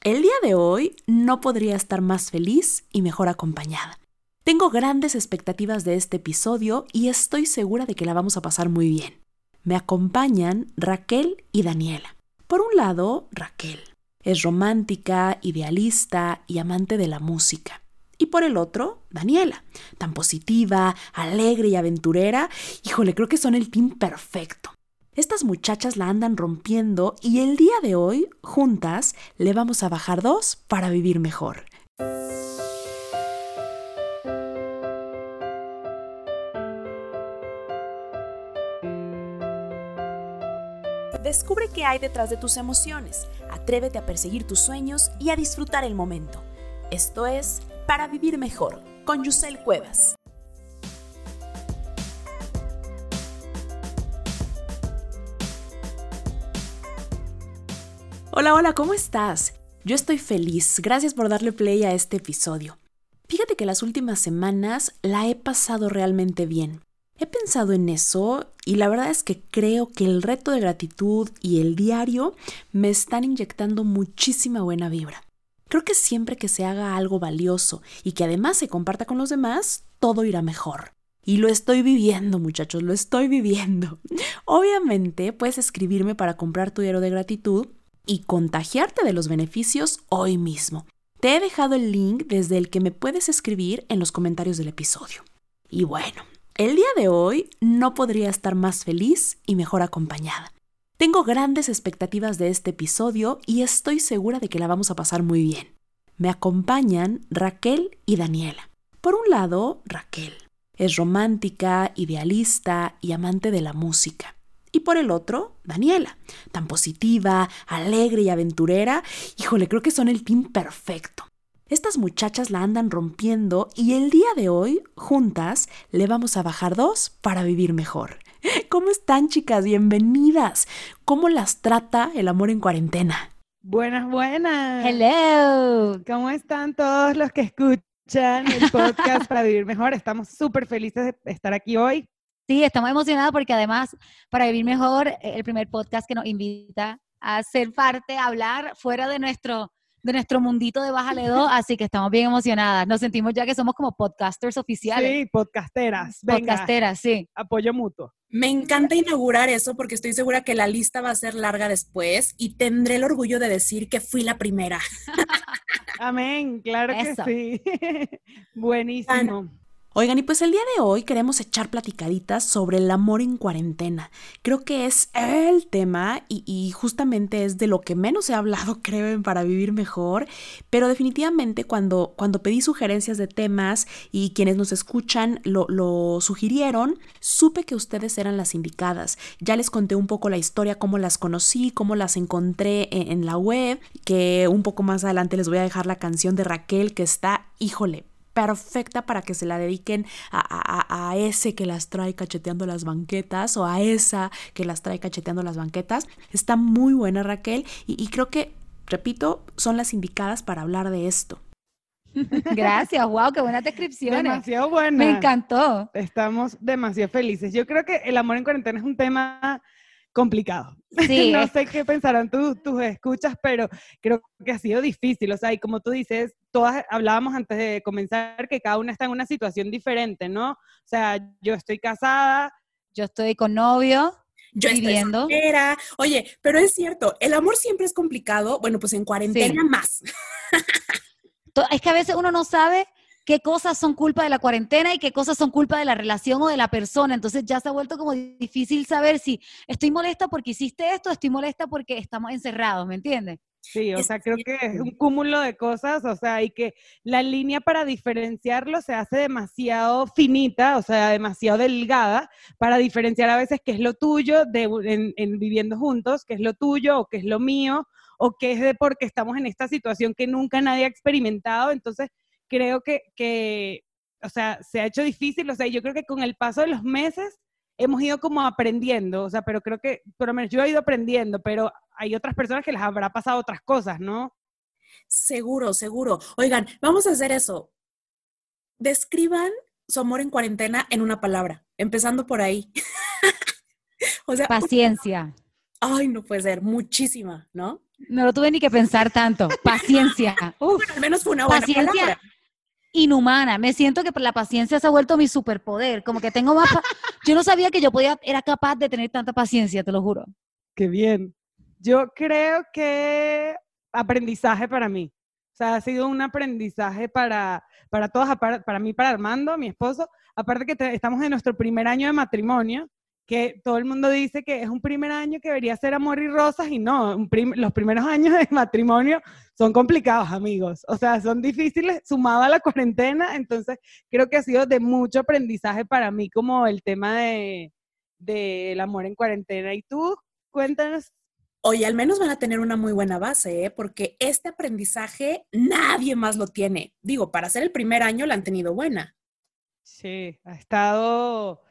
El día de hoy no podría estar más feliz y mejor acompañada. Tengo grandes expectativas de este episodio y estoy segura de que la vamos a pasar muy bien. Me acompañan Raquel y Daniela. Por un lado, Raquel es romántica, idealista y amante de la música. Y por el otro, Daniela, tan positiva, alegre y aventurera. Híjole, creo que son el team perfecto. Estas muchachas la andan rompiendo y el día de hoy, juntas, le vamos a bajar 2 para vivir mejor. Descubre qué hay detrás de tus emociones, atrévete a perseguir tus sueños y a disfrutar el momento. Esto es Para Vivir Mejor, con Yusel Cuevas. Hola, ¿cómo estás? Yo estoy feliz, gracias por darle play a este episodio. Fíjate que las últimas semanas la he pasado realmente bien. He pensado en eso y la verdad es que creo que el reto de gratitud y el diario me están inyectando muchísima buena vibra. Creo que siempre que se haga algo valioso y que además se comparta con los demás, todo irá mejor. Y lo estoy viviendo, muchachos, lo estoy viviendo. Obviamente puedes escribirme para comprar tu diario de gratitud y contagiarte de los beneficios hoy mismo. Te he dejado el link desde el que me puedes escribir en los comentarios del episodio. Y bueno, el día de hoy no podría estar más feliz y mejor acompañada. Tengo grandes expectativas de este episodio y estoy segura de que la vamos a pasar muy bien. Me acompañan Raquel y Daniela. Por un lado, Raquel es romántica, idealista y amante de la música. Y por el otro, Daniela, tan positiva, alegre y aventurera. Híjole, creo que son el team perfecto. Estas muchachas la andan rompiendo y el día de hoy, juntas, le vamos a bajar 2 para vivir mejor. ¿Cómo están, chicas? Bienvenidas. ¿Cómo las trata el amor en cuarentena? Buenas. Hello. ¿Cómo están todos los que escuchan el podcast Para Vivir Mejor? Estamos súper felices de estar aquí hoy. Sí, estamos emocionados porque además, Para Vivir Mejor, el primer podcast que nos invita a ser parte, a hablar fuera de nuestro mundito de Bájale 2, así que estamos bien emocionadas. Nos sentimos ya que somos como podcasters oficiales. Sí, podcasteras. Venga, Podcasteras, sí. apoyo mutuo. Me encanta inaugurar eso porque estoy segura que la lista va a ser larga después y tendré el orgullo de decir que fui la primera. Amén, claro Eso. que sí. Buenísimo. Oigan, y pues el día de hoy queremos echar platicaditas sobre el amor en cuarentena. Creo que es el tema y justamente es de lo que menos he hablado, creo, en Para Vivir Mejor. Pero definitivamente cuando pedí sugerencias de temas y quienes nos escuchan lo sugirieron, supe que ustedes eran las indicadas. Ya les conté un poco la historia, cómo las conocí, cómo las encontré en la web, que un poco más adelante les voy a dejar la canción de Raquel que está, híjole, perfecta para que se la dediquen a ese que las trae cacheteando las banquetas o a esa que las trae cacheteando las banquetas. Está muy buena, Raquel, y creo que, repito, son las indicadas para hablar de esto. Gracias, wow, qué buenas descripciones. Demasiado buena. Me encantó. Estamos demasiado felices. Yo creo que el amor en cuarentena es un tema complicado. Sí, No sé qué pensarán tus escuchas, pero creo que ha sido difícil. O sea, y como tú dices, todas hablábamos antes de comenzar que cada una está en una situación diferente, ¿no? O sea, yo estoy casada. yo estoy con novio. Yo viviendo. estoy soltera. Oye, pero es cierto, el amor siempre es complicado. Bueno, pues en cuarentena Sí. más. Es que a veces uno no sabe qué cosas son culpa de la cuarentena y qué cosas son culpa de la relación o de la persona. Entonces ya se ha vuelto como difícil saber si estoy molesta porque hiciste esto, estoy molesta porque estamos encerrados, ¿me entiendes? Sí, o sea, creo que es un cúmulo de cosas, o sea, y que la línea para diferenciarlo se hace demasiado finita, o sea, demasiado delgada, para diferenciar a veces qué es lo tuyo en viviendo juntos, qué es lo tuyo o qué es lo mío, o qué es de porque estamos en esta situación que nunca nadie ha experimentado. Entonces, creo que, o sea, se ha hecho difícil, o sea, yo creo que con el paso de los meses hemos ido como aprendiendo, o sea, pero creo que, por lo menos yo he ido aprendiendo, pero hay otras personas que les habrá pasado otras cosas, ¿no? Seguro, seguro. Oigan, vamos a hacer eso. Describan su amor en cuarentena en una palabra, empezando por ahí. O sea, Paciencia. ay, no puede ser, muchísima, ¿no? No lo tuve ni que pensar tanto. Paciencia. Uf, Bueno, al menos fue una buena paciencia palabra. inhumana. Me siento que la paciencia se ha vuelto mi superpoder. Como que tengo más... Yo no sabía que era capaz de tener tanta paciencia, te lo juro. Qué bien. Yo creo que aprendizaje para mí. O sea, ha sido un aprendizaje para todos, para mí, para Armando, mi esposo. Aparte que estamos en nuestro primer año de matrimonio, que todo el mundo dice que es un primer año que debería ser amor y rosas, y no, los primeros años de matrimonio son complicados, amigos. O sea, son difíciles, sumado a la cuarentena, entonces creo que ha sido de mucho aprendizaje para mí como el tema del amor en cuarentena. ¿Y tú? Cuéntanos. Oye, al menos van a tener una muy buena base, ¿eh? Porque este aprendizaje nadie más lo tiene. Digo, para ser el primer año la han tenido buena. Sí, ha estado,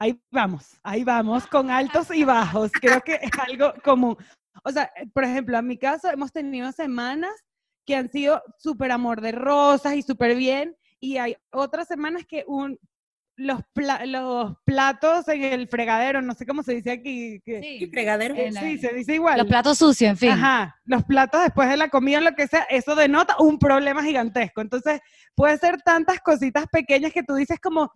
ahí vamos, con altos y bajos. Creo que es algo común. O sea, por ejemplo, en mi caso hemos tenido semanas que han sido súper amor de rosas y súper bien, y hay otras semanas que los platos en el fregadero, no sé cómo se dice aquí. Sí, fregadero. Sí, se dice igual. Los platos sucios, en fin. Ajá, los platos después de la comida, lo que sea, eso denota un problema gigantesco. Entonces, puede ser tantas cositas pequeñas que tú dices como,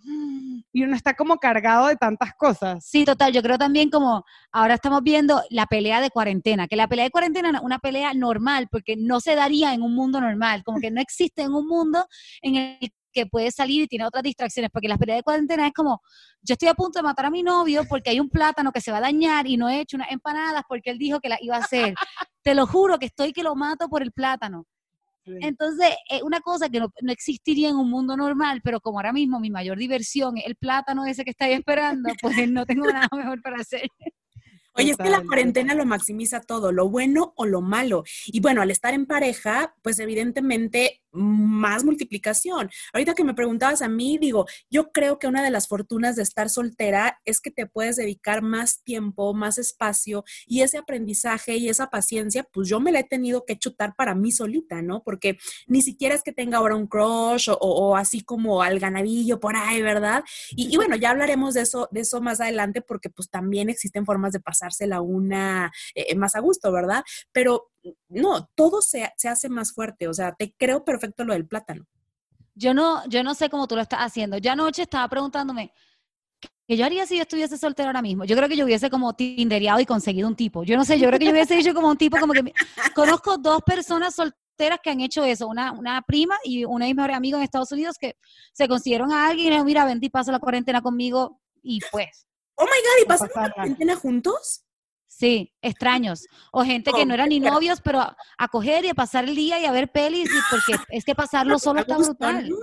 y uno está como cargado de tantas cosas. Sí, total. Yo creo también como ahora estamos viendo la pelea de cuarentena, que la pelea de cuarentena es una pelea normal, porque no se daría en un mundo normal, como que no existe en un mundo en el que puede salir y tiene otras distracciones, porque la pelea de cuarentena es como, yo estoy a punto de matar a mi novio porque hay un plátano que se va a dañar y no he hecho unas empanadas porque él dijo que las iba a hacer. Te lo juro que estoy que lo mato por el plátano. Sí. Entonces, es una cosa que no existiría en un mundo normal, pero como ahora mismo mi mayor diversión es el plátano ese que estáis esperando, pues no tengo nada mejor para hacer. Oye, es que la cuarentena lo maximiza todo, lo bueno o lo malo. Y bueno, al estar en pareja, pues evidentemente más multiplicación. Ahorita que me preguntabas a mí, digo, yo creo que una de las fortunas de estar soltera es que te puedes dedicar más tiempo, más espacio, y ese aprendizaje y esa paciencia, pues yo me la he tenido que chutar para mí solita, ¿no? Porque ni siquiera es que tenga ahora un crush o así como al ganadillo por ahí, ¿verdad? Y bueno, ya hablaremos de eso más adelante, porque pues también existen formas de pasársela una más a gusto, ¿verdad? Pero no, todo se hace más fuerte, o sea, te creo perfecto lo del plátano. Yo no sé cómo tú lo estás haciendo. Yo anoche estaba preguntándome qué yo haría si yo estuviese soltera ahora mismo. Yo creo que yo hubiese como tindereado y conseguido un tipo. Yo no sé, yo creo que yo hubiese dicho como un tipo, como que conozco 2 personas solteras que han hecho eso, una prima y uno de mis mejores amigos en Estados Unidos que se consiguieron a alguien y le dijeron, mira, ven y pasa la cuarentena conmigo y pues. Oh my God, ¿y No pasaron pasa la nada. cuarentena juntos? Sí, extraños. O gente que no eran ni novios, pero a coger y a pasar el día y a ver pelis, porque es que pasarlo solo A está gusto, brutal. ¿no?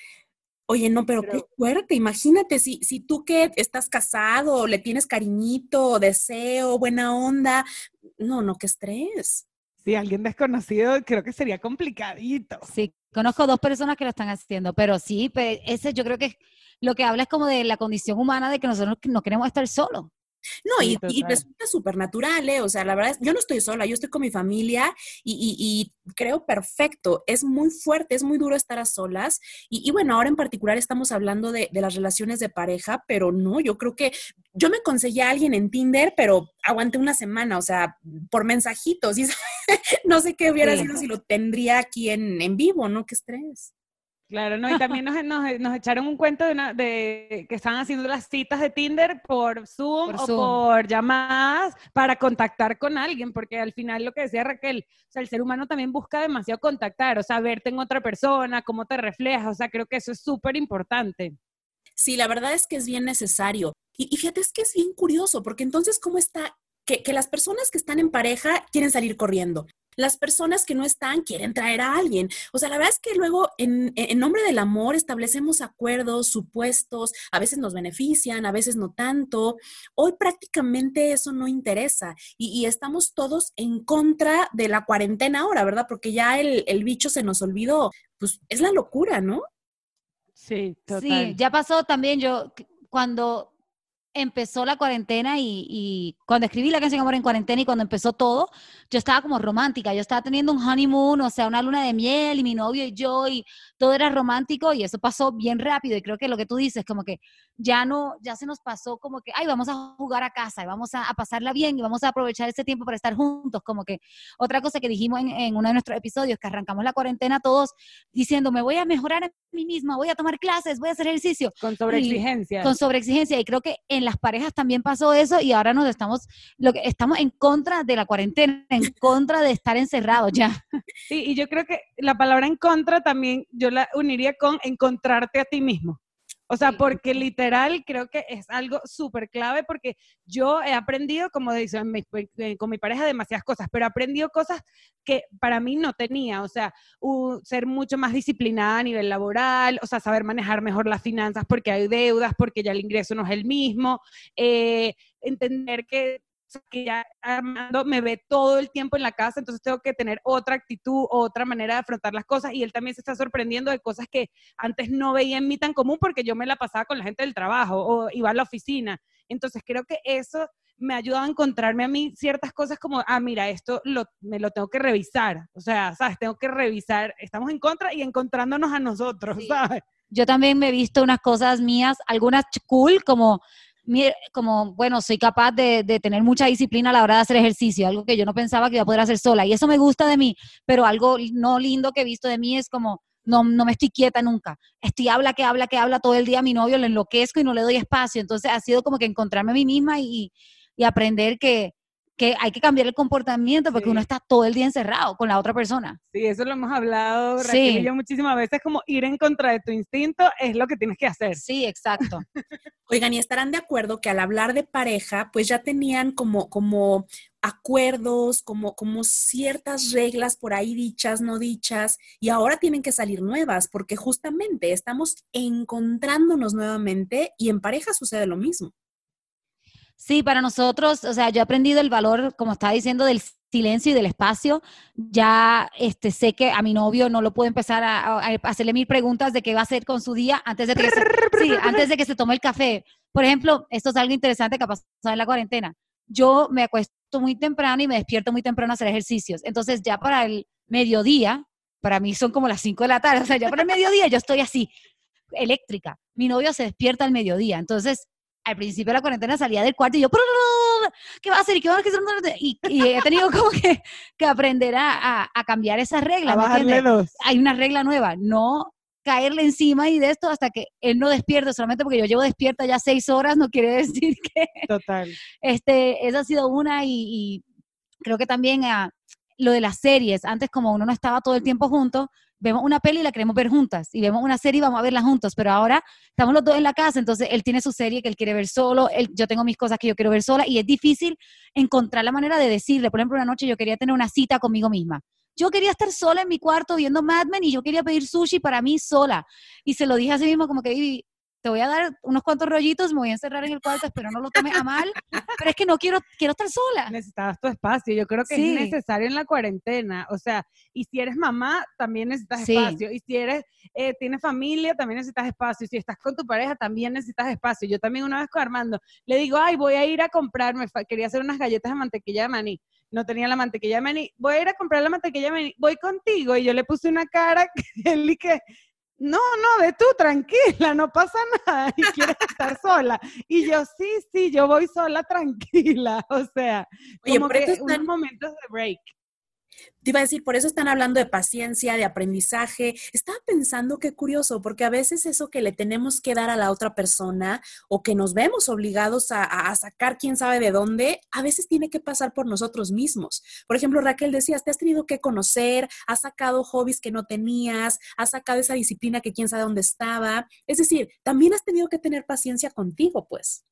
Oye, no, pero qué fuerte. Imagínate, si tú que estás casado, le tienes cariñito, deseo, buena onda. No, qué estrés. Si alguien desconocido, creo que sería complicadito. Sí, conozco 2 personas que lo están haciendo, pero sí, ese yo creo que lo que habla es como de la condición humana de que nosotros no queremos estar solos. No, Sí, y total. resulta súper natural, ¿eh? O sea, la verdad, yo no estoy sola, yo estoy con mi familia y creo perfecto. Es muy fuerte, es muy duro estar a solas. Y bueno, ahora en particular estamos hablando de las relaciones de pareja, pero no, yo creo que yo me conseguí a alguien en Tinder, pero aguanté una semana, o sea, por mensajitos. Y no sé qué hubiera Sí. sido si lo tendría aquí en vivo, ¿no? Qué estrés. Claro, no, y también nos echaron un cuento de que estaban haciendo las citas de Tinder por Zoom Por o Zoom. por llamadas para contactar con alguien, porque al final lo que decía Raquel, o sea, el ser humano también busca demasiado contactar, o sea, verte en otra persona, cómo te reflejas, o sea, creo que eso es súper importante. Sí, la verdad es que es bien necesario. Y fíjate, es que es bien curioso, porque entonces, ¿cómo está? Que las personas que están en pareja quieren salir corriendo. Las personas que no están quieren traer a alguien. O sea, la verdad es que luego, en nombre del amor, establecemos acuerdos, supuestos, a veces nos benefician, a veces no tanto. Hoy prácticamente eso no interesa y estamos todos en contra de la cuarentena ahora, ¿verdad? Porque ya el bicho se nos olvidó. Pues es la locura, ¿no? Sí, Sí, total. ya pasó también cuando empezó la cuarentena y cuando escribí la canción Amor en Cuarentena y cuando empezó todo, yo estaba como romántica, yo estaba teniendo un honeymoon, o sea, una luna de miel y mi novio y yo y todo era romántico y eso pasó bien rápido y creo que lo que tú dices, como que ya se nos pasó como que, ay, vamos a jugar a casa y vamos a pasarla bien y vamos a aprovechar ese tiempo para estar juntos, como que otra cosa que dijimos en uno de nuestros episodios, que arrancamos la cuarentena todos diciendo, me voy a mejorar a mí misma, voy a tomar clases, voy a hacer ejercicio. Con sobreexigencia. Con sobreexigencia y creo que en las parejas también pasó eso y ahora estamos en contra de la cuarentena, en contra de estar encerrados ya. Sí, y yo creo que la palabra en contra también yo la uniría con encontrarte a ti mismo. O sea, porque literal creo que es algo súper clave porque yo he aprendido, como dicen con mi pareja, demasiadas cosas, pero he aprendido cosas que para mí no tenía. O sea, ser mucho más disciplinada a nivel laboral, o sea, saber manejar mejor las finanzas porque hay deudas, porque ya el ingreso no es el mismo, entender que ya Armando me ve todo el tiempo en la casa, entonces tengo que tener otra actitud, otra manera de afrontar las cosas, y él también se está sorprendiendo de cosas que antes no veía en mí tan común porque yo me la pasaba con la gente del trabajo o iba a la oficina. Entonces creo que eso me ha ayudado a encontrarme a mí ciertas cosas como, mira, esto me lo tengo que revisar, o sea, ¿sabes? Tengo que revisar, estamos en contra y encontrándonos a nosotros, sí. ¿Sabes? Yo también me he visto unas cosas mías, algunas cool, como, bueno, soy capaz de tener mucha disciplina a la hora de hacer ejercicio, algo que yo no pensaba que iba a poder hacer sola, y eso me gusta de mí, pero algo no lindo que he visto de mí es como, no me estoy quieta nunca, habla todo el día a mi novio, le enloquezco y no le doy espacio, entonces ha sido como que encontrarme a mí misma y aprender que hay que cambiar el comportamiento porque uno está todo el día encerrado con la otra persona. Sí, eso lo hemos hablado, Raquel y yo muchísimas veces, como ir en contra de tu instinto es lo que tienes que hacer. Sí, exacto. Oigan, y estarán de acuerdo que al hablar de pareja, pues ya tenían como acuerdos, como ciertas reglas por ahí dichas, no dichas, y ahora tienen que salir nuevas, porque justamente estamos encontrándonos nuevamente y en pareja sucede lo mismo. Sí, para nosotros, o sea, yo he aprendido el valor, como estaba diciendo, del silencio y del espacio. Ya sé que a mi novio no lo puedo empezar a hacerle 1000 preguntas de qué va a hacer con su día antes de que se tome el café. Por ejemplo, esto es algo interesante que ha pasado en la cuarentena. Yo me acuesto muy temprano y me despierto muy temprano a hacer ejercicios. Entonces, ya para el mediodía, para mí son como las 5 de la tarde, o sea, ya para el mediodía yo estoy así, eléctrica. Mi novio se despierta al mediodía. Entonces, al principio de la cuarentena salía del cuarto y yo, ¿qué va a hacer? Y he tenido como que aprender a cambiar esas reglas. A bajarle 2. Hay una regla nueva, no caerle encima y de esto hasta que él no despierte, solamente porque yo llevo despierta ya 6 horas, no quiere decir que... Total. Esa ha sido una y creo que también lo de las series, antes como uno no estaba todo el tiempo juntos, vemos una peli y la queremos ver juntas, y vemos una serie y vamos a verla juntos, pero ahora estamos los dos en la casa, entonces él tiene su serie que él quiere ver solo, yo tengo mis cosas que yo quiero ver sola, y es difícil encontrar la manera de decirle. Por ejemplo, una noche yo quería tener una cita conmigo misma, yo quería estar sola en mi cuarto viendo Mad Men y yo quería pedir sushi para mí sola, y se lo dije así mismo como que, Vivi, te voy a dar unos cuantos rollitos, me voy a encerrar en el cuarto, espero no lo tomes a mal, pero es que no quiero estar sola. Necesitabas tu espacio, yo creo que es necesario en la cuarentena, o sea, y si eres mamá, también necesitas espacio, y si tienes familia, también necesitas espacio, y si estás con tu pareja, también necesitas espacio. Yo también una vez con Armando, le digo, voy a ir a comprarme, quería hacer unas galletas de mantequilla de maní, no tenía la mantequilla de maní, voy a ir a comprar la mantequilla de maní, voy contigo, y yo le puse una cara que él y que... No, ve tú, tranquila, no pasa nada, y quieres estar sola. Y yo, sí, yo voy sola, tranquila, o sea, oye, como que unos momentos de break. Te iba a decir, por eso están hablando de paciencia, de aprendizaje. Estaba pensando qué curioso, porque a veces eso que le tenemos que dar a la otra persona o que nos vemos obligados a sacar quién sabe de dónde, a veces tiene que pasar por nosotros mismos. Por ejemplo, Raquel, decías, te has tenido que conocer, has sacado hobbies que no tenías, has sacado esa disciplina que quién sabe dónde estaba. Es decir, también has tenido que tener paciencia contigo, pues.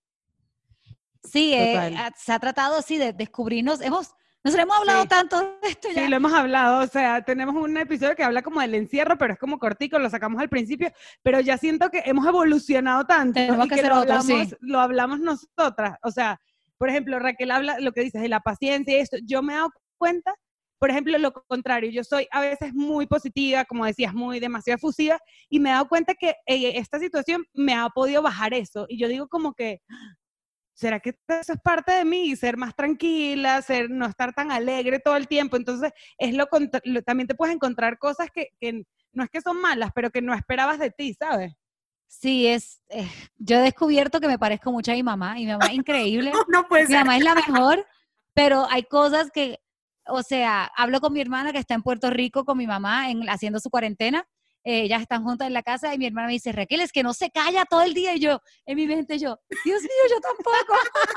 Sí, se ha tratado así de descubrirnos, nosotros hemos hablado tanto de esto ya. Sí, lo hemos hablado, o sea, tenemos un episodio que habla como del encierro, pero es como cortico, lo sacamos al principio, pero ya siento que hemos evolucionado tanto tenemos que hacer otro, lo hablamos nosotras, o sea, por ejemplo, Raquel habla lo que dices de la paciencia y esto, yo me he dado cuenta, por ejemplo, lo contrario, yo soy a veces muy positiva, como decías, demasiado efusiva, y me he dado cuenta que esta situación me ha podido bajar eso, y yo digo como que... ¿será que eso es parte de mí? Ser más tranquila, no estar tan alegre todo el tiempo. Entonces, también te puedes encontrar cosas que no es que son malas, pero que no esperabas de ti, ¿sabes? Sí, yo he descubierto que me parezco mucho a mi mamá, y mi mamá es increíble. No puede Mi ser. mamá es la mejor, pero hay cosas que, o sea, hablo con mi hermana que está en Puerto Rico con mi mamá haciendo su cuarentena. Ellas están juntas en la casa y mi hermana me dice, Raquel, es que no se calla todo el día. Y yo, en mi mente, Dios mío, yo tampoco.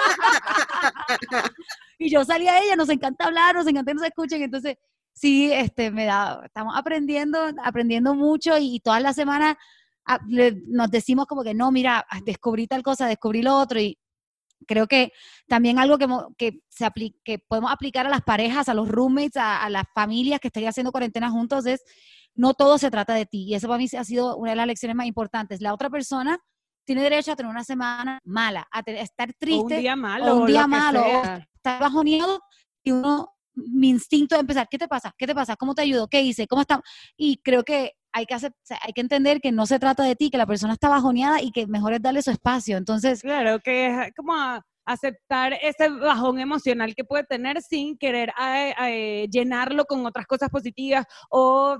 Y yo salía a ella, nos encanta hablar, nos encanta que nos escuchen. Entonces, sí, estamos aprendiendo mucho, y todas las semanas nos decimos como que no, mira, descubrí tal cosa, descubrí lo otro. Y creo que también algo que podemos aplicar a las parejas, a los roommates, a las familias que estén haciendo cuarentena juntos, es no todo se trata de ti. Y eso para mí ha sido una de las lecciones más importantes. La otra persona tiene derecho a tener una semana mala, a estar triste, o un día o un día lo que malo, o sea. estar bajoneado, y mi instinto de empezar, ¿qué te pasa? ¿Qué te pasa? ¿Cómo te ayudo? ¿Qué hice? ¿Cómo estamos? Y creo que hay que entender que no se trata de ti, que la persona está bajoneada y que mejor es darle su espacio. Entonces, Claro, que es como aceptar ese bajón emocional que puede tener sin querer llenarlo con otras cosas positivas o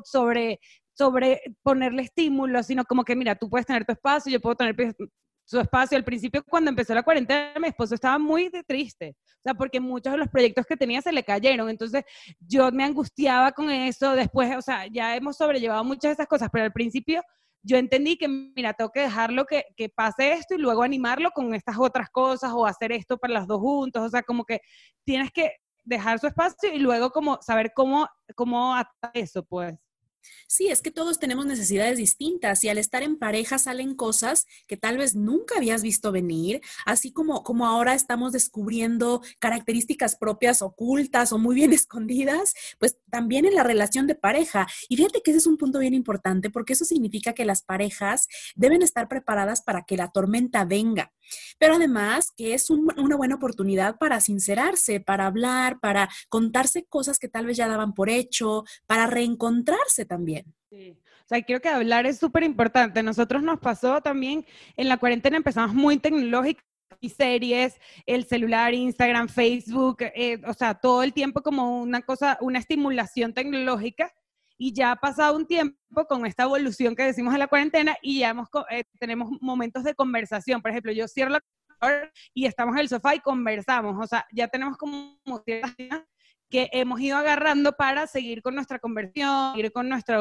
sobre ponerle estímulos, sino como que, mira, tú puedes tener tu espacio, yo puedo tener su espacio. Al principio, cuando empezó la cuarentena, mi esposo estaba muy triste, o sea, porque muchos de los proyectos que tenía se le cayeron, entonces yo me angustiaba con eso. Después, o sea, ya hemos sobrellevado muchas de esas cosas, pero al principio yo entendí que, mira, tengo que dejarlo que pase esto y luego animarlo con estas otras cosas o hacer esto para las dos juntos. O sea, como que tienes que dejar su espacio y luego como saber cómo atar eso, pues. Sí, es que todos tenemos necesidades distintas y al estar en pareja salen cosas que tal vez nunca habías visto venir, así como ahora estamos descubriendo características propias ocultas o muy bien escondidas, pues también en la relación de pareja. Y fíjate que ese es un punto bien importante porque eso significa que las parejas deben estar preparadas para que la tormenta venga, pero además que es una buena oportunidad para sincerarse, para hablar, para contarse cosas que tal vez ya daban por hecho, para reencontrarse también. Sí. O sea, creo que hablar es súper importante. Nosotros nos pasó también en la cuarentena, empezamos muy tecnológicos y series, el celular, Instagram, Facebook, o sea, todo el tiempo como una estimulación tecnológica, y ya ha pasado un tiempo con esta evolución que decimos de la cuarentena y ya tenemos momentos de conversación. Por ejemplo, yo cierro la computadora y estamos en el sofá y conversamos. O sea, ya tenemos como ciertas que hemos ido agarrando para seguir con nuestra conversión, seguir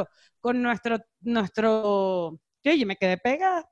con nuestro, oye, me quedé pegada.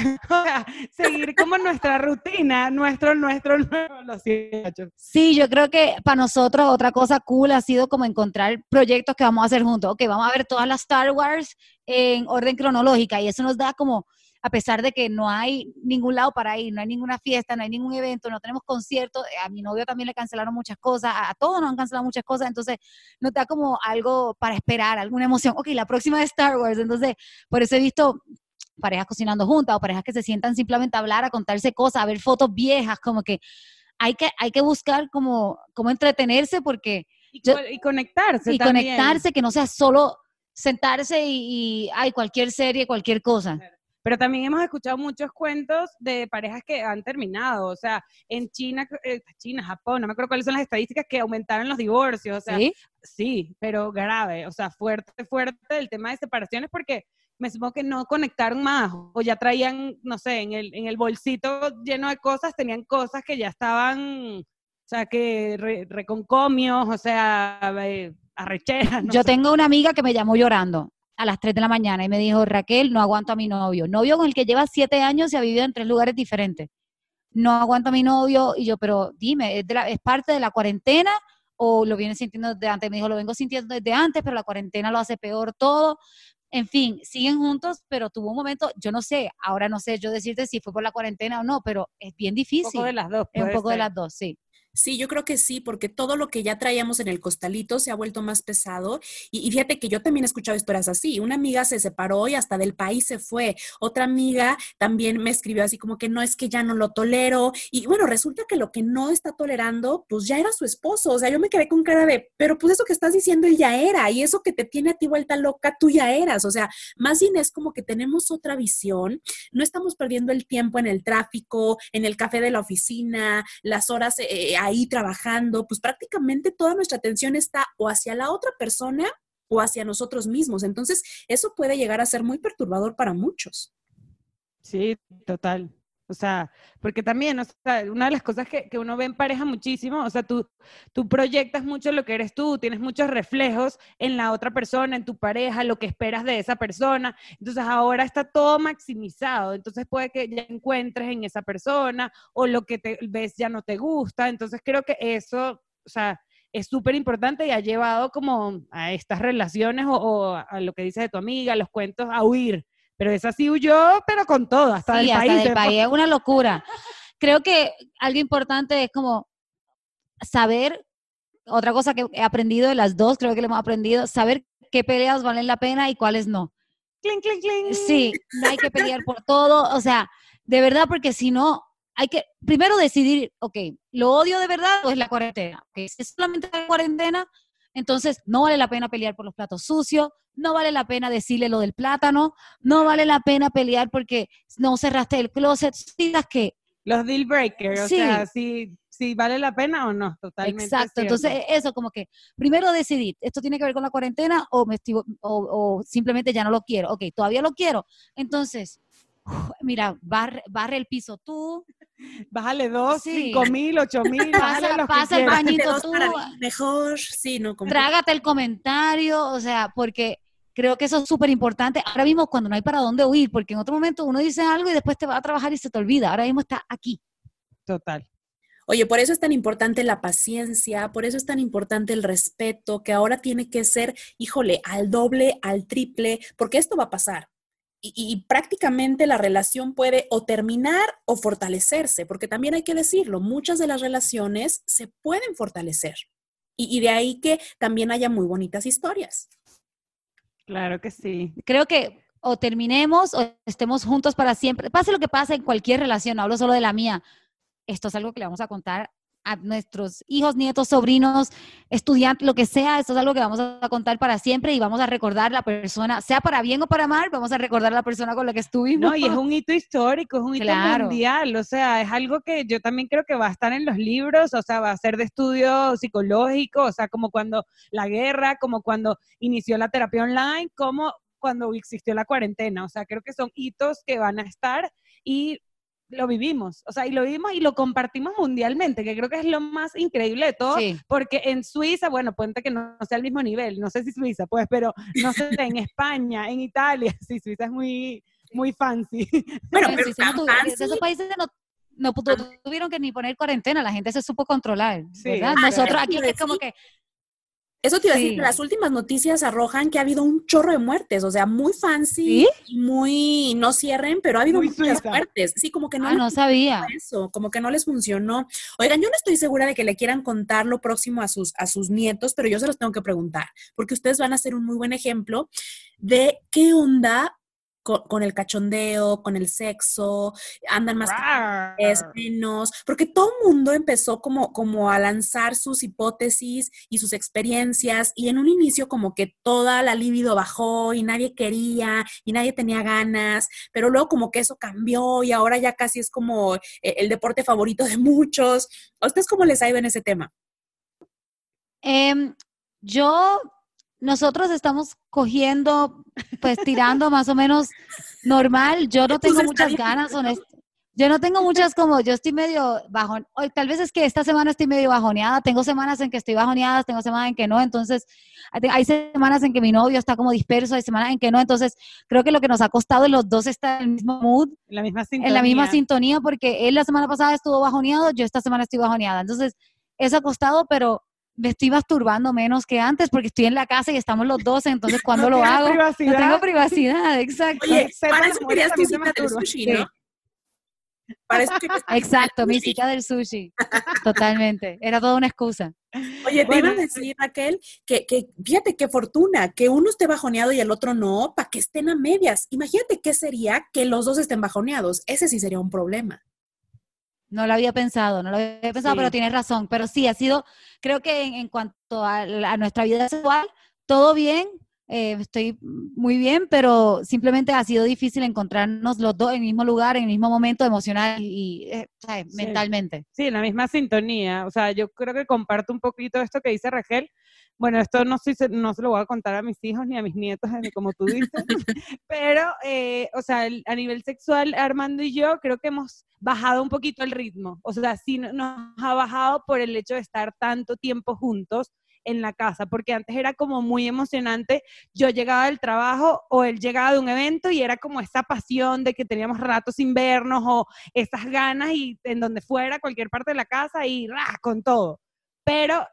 Seguir como nuestra rutina, nuestro nuevo, lo siento. sí, yo creo que para nosotros otra cosa cool ha sido como encontrar proyectos que vamos a hacer juntos. Ok, vamos a ver todas las Star Wars en orden cronológica, y eso nos da como, a pesar de que no hay ningún lado para ir, no hay ninguna fiesta, no hay ningún evento, no tenemos conciertos, a mi novio también le cancelaron muchas cosas, a todos nos han cancelado muchas cosas, entonces nos da como algo para esperar, alguna emoción. Ok, la próxima de Star Wars. Entonces por eso he visto parejas cocinando juntas, o parejas que se sientan simplemente a hablar, a contarse cosas, a ver fotos viejas, como que hay que buscar cómo entretenerse, porque y conectarse y también. conectarse, que no sea solo sentarse y hay cualquier serie, cualquier cosa. Pero también hemos escuchado muchos cuentos de parejas que han terminado. O sea, en China, Japón, no me acuerdo cuáles son las estadísticas, que aumentaron los divorcios. O sea, ¿Sí? sí, pero grave. O sea, fuerte el tema de separaciones, porque me supongo que no conectaron más, o ya traían, no sé, en el bolsito lleno de cosas, tenían cosas que ya estaban, o sea, que reconcomios, o sea, arrecheras, no Yo sé. tengo una amiga que me llamó llorando a las 3 de la mañana y me dijo, Raquel, no aguanto a mi novio con el que lleva 7 años y ha vivido en 3 lugares diferentes. No aguanto a mi novio. Y yo, pero dime, ¿es parte de la cuarentena o lo vienes sintiendo desde antes? Me dijo, lo vengo sintiendo desde antes, pero la cuarentena lo hace peor todo. En fin, siguen juntos, pero tuvo un momento, yo no sé, ahora no sé yo decirte si fue por la cuarentena o no, pero es bien difícil. Un poco de las dos. Es un poco de ser. las dos, sí. Sí, yo creo que sí, porque todo lo que ya traíamos en el costalito se ha vuelto más pesado. Y fíjate que yo también he escuchado historias así. Una amiga se separó y hasta del país se fue. Otra amiga también me escribió así como que no, es que ya no lo tolero. Y bueno, resulta que lo que no está tolerando, pues ya era su esposo. O sea, yo me quedé con cara de, pero pues eso que estás diciendo él ya era. Y eso que te tiene a ti vuelta loca, tú ya eras. O sea, más bien es como que tenemos otra visión. No estamos perdiendo el tiempo en el tráfico, en el café de la oficina, las horas ahí trabajando, pues prácticamente toda nuestra atención está o hacia la otra persona o hacia nosotros mismos. Entonces, eso puede llegar a ser muy perturbador para muchos. Sí, total. O sea, porque también, o sea, una de las cosas que uno ve en pareja muchísimo, o sea, tú proyectas mucho lo que eres tú, tienes muchos reflejos en la otra persona, en tu pareja, lo que esperas de esa persona. Entonces ahora está todo maximizado. Entonces puede que ya encuentres en esa persona o lo que te ves ya no te gusta. Entonces creo que eso, o sea, es súper importante y ha llevado como a estas relaciones o a lo que dices de tu amiga, los cuentos, a huir. Pero esa sí huyó, pero con todo, hasta del Sí, hasta país. del país, es una locura. Creo que algo importante es como saber, otra cosa que he aprendido de las dos, creo que lo hemos aprendido, saber qué peleas valen la pena y cuáles no. Clink, clink, clink. Sí, no hay que pelear por todo, o sea, de verdad, porque si no, hay que primero decidir, ok, ¿lo odio de verdad o es la cuarentena? Okay, si es solamente la cuarentena, entonces no vale la pena pelear por los platos sucios, no vale la pena decirle lo del plátano, no vale la pena pelear porque no cerraste el closet, digas que Los deal breakers, sí, o sea, si vale la pena o no, totalmente exacto. cierto. Entonces eso como que primero decidir, ¿esto tiene que ver con la cuarentena o simplemente ya no lo quiero? Ok, todavía lo quiero. Entonces, mira, barre el piso tú, Bájale 2, sí, 5,000, 8,000, bájale los que pasa el quieras. bañito Dos tú, para mí, mejor, sí, no, como trágate el comentario, o sea, porque creo que eso es súper importante. Ahora mismo cuando no hay para dónde huir, porque en otro momento uno dice algo y después te va a trabajar y se te olvida. Ahora mismo está aquí. Total. Oye, por eso es tan importante la paciencia, por eso es tan importante el respeto, que ahora tiene que ser, híjole, al doble, al triple, porque esto va a pasar. Y prácticamente la relación puede o terminar o fortalecerse, porque también hay que decirlo, muchas de las relaciones se pueden fortalecer. Y de ahí que también haya muy bonitas historias. Claro que sí. Creo que o terminemos o estemos juntos para siempre. Pase lo que pase en cualquier relación, no hablo solo de la mía. Esto es algo que le vamos a contar a nuestros hijos, nietos, sobrinos, estudiantes, lo que sea. Esto es algo que vamos a contar para siempre y vamos a recordar la persona, sea para bien o para mal, vamos a recordar a la persona con la que estuvimos. No, y es un hito histórico, es un hito Claro. mundial, o sea, es algo que yo también creo que va a estar en los libros, o sea, va a ser de estudio psicológico, o sea, como cuando la guerra, como cuando inició la terapia online, como cuando existió la cuarentena, o sea, creo que son hitos que van a estar y lo vivimos, o sea, y lo vivimos y lo compartimos mundialmente, que creo que es lo más increíble de todo, Sí. porque en Suiza, bueno, puede que no sea el mismo nivel, no sé si Suiza, pues, pero no sé, en España, en Italia, sí, Suiza es muy fancy. Bueno, Bueno, pero sí, no tan fancy. de esos países no tuvieron que ni poner cuarentena, la gente se supo controlar, Sí, ¿verdad? exacto. Nosotros aquí es como que Eso te iba a decir sí. que las últimas noticias arrojan que ha habido un chorro de muertes, o sea, muy fancy, ¿Sí? y muy, no cierren, pero ha habido Muy muchas suiza. muertes. Sí, como que no Ah, les no funcionó sabía. eso, como que no les funcionó. Oigan, yo no estoy segura de que le quieran contar lo próximo a sus nietos, pero yo se los tengo que preguntar, porque ustedes van a ser un muy buen ejemplo de qué onda con el cachondeo, con el sexo, andan más es Rar. menos, porque todo el mundo empezó como a lanzar sus hipótesis y sus experiencias y en un inicio como que toda la libido bajó y nadie quería y nadie tenía ganas, pero luego como que eso cambió y ahora ya casi es como el deporte favorito de muchos. ¿A ustedes cómo les ha ido en ese tema? Em, yo, nosotros estamos cogiendo, pues tirando más o menos normal. Yo no tengo Pues está muchas bien. ganas, yo no tengo muchas como, yo estoy medio bajón, hoy tal vez es que esta semana estoy medio bajoneada, tengo semanas en que estoy bajoneada, tengo semanas en que no, entonces hay semanas en que mi novio está como disperso, hay semanas en que no, entonces creo que lo que nos ha costado es los dos estar en el mismo mood, La misma sintonía. en la misma sintonía, porque él la semana pasada estuvo bajoneado, yo esta semana estoy bajoneada, entonces eso ha costado, pero me estoy masturbando menos que antes porque estoy en la casa y estamos los dos, entonces cuando No lo tienes hago, privacidad. no tengo privacidad, exacto. Oye, Sepa, para las eso mujeres querías tu también se cita del masturban. sushi, Sí. ¿no? Para eso quería estar Exacto, en el mi sushi. cita del sushi. Totalmente. Era toda una excusa. Oye, te Bueno, iba a decir, Raquel, que fíjate qué fortuna, que uno esté bajoneado y el otro no, para que estén a medias. Imagínate qué sería que los dos estén bajoneados. Ese sí sería un problema. No lo había pensado, pero sí. tienes razón. Pero sí, ha sido, creo que en cuanto a nuestra vida sexual, todo bien, estoy muy bien, pero simplemente ha sido difícil encontrarnos los dos en el mismo lugar, en el mismo momento emocional y ¿sabes? Sí. Mentalmente. Sí, en la misma sintonía. O sea, yo creo que comparto un poquito esto que dice Raquel. Bueno, esto no se lo voy a contar a mis hijos ni a mis nietos, como tú dices, pero, o sea, a nivel sexual, Armando y yo creo que hemos bajado un poquito el ritmo. O sea, sí nos ha bajado por el hecho de estar tanto tiempo juntos en la casa, porque antes era como muy emocionante. Yo llegaba del trabajo o él llegaba de un evento y era como esa pasión de que teníamos rato sin vernos o esas ganas y en donde fuera, cualquier parte de la casa y ¡ra! Con todo. Pero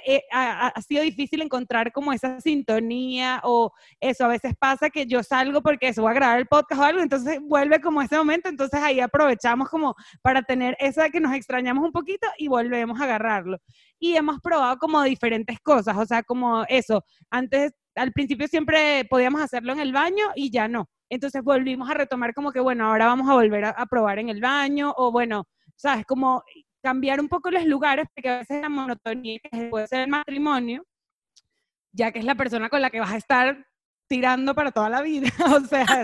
ha sido difícil encontrar como esa sintonía o eso. A veces pasa que yo salgo porque eso, voy a grabar el podcast o algo, entonces vuelve como ese momento, entonces ahí aprovechamos como para tener esa que nos extrañamos un poquito y volvemos a agarrarlo. Y hemos probado como diferentes cosas, o sea, como eso, antes, al principio siempre podíamos hacerlo en el baño y ya no. Entonces volvimos a retomar como que, bueno, ahora vamos a volver a probar en el baño o bueno, sabes, como cambiar un poco los lugares, porque a veces la monotonía que puede ser el matrimonio, ya que es la persona con la que vas a estar tirando para toda la vida, o sea,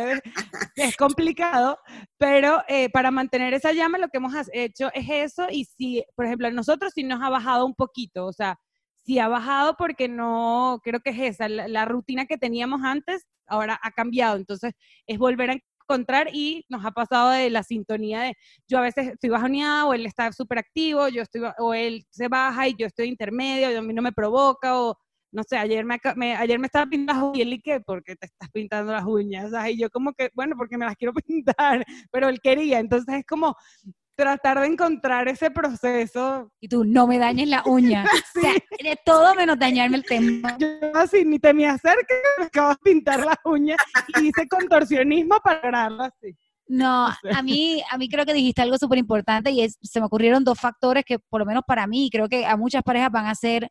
es complicado, pero para mantener esa llama lo que hemos hecho es eso, y si, por ejemplo, a nosotros sí nos ha bajado un poquito, o sea, sí ha bajado porque no, creo que es esa, la rutina que teníamos antes, ahora ha cambiado, entonces es volver a encontrar y nos ha pasado de la sintonía de yo a veces estoy bajoneada o él está súper activo, o él se baja y yo estoy intermedio, y a mí no me provoca, o no sé, ayer me estaba pintando las uñas y ¿qué? ¿Por qué te estás pintando las uñas? ¿Sabes? Y yo como que, bueno, porque me las quiero pintar, pero él quería, entonces es como tratar de encontrar ese proceso. Y tú, no me dañes la uña. Sí. O sea, de todo menos dañarme el tema. Yo así, ni te me acerques, me acabo de pintar las uñas y hice contorsionismo para lograrlo así. No, No sé. a mí creo que dijiste algo súper importante y se me ocurrieron dos factores que por lo menos para mí, creo que a muchas parejas van a ser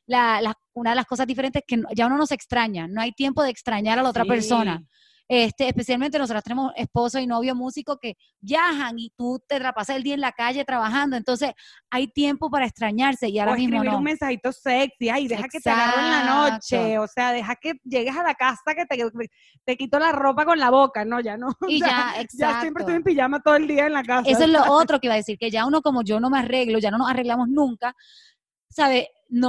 una de las cosas diferentes que ya uno no se extraña, no hay tiempo de extrañar a la otra Sí. persona. Especialmente nosotros tenemos esposo y novio músico que viajan y tú te la pasas el día en la calle trabajando, entonces hay tiempo para extrañarse y ahora O mismo escribir no. un mensajito sexy, ay, deja que te agarro en la noche, Exacto. o sea, deja que llegues a la casa que te quito la ropa con la boca, no, ya no. O Y sea, ya, ya siempre estoy exacto. en pijama todo el día en la casa. Eso es lo otro que iba a decir, que ya uno como yo no me arreglo, ya no nos arreglamos nunca, ¿sabe?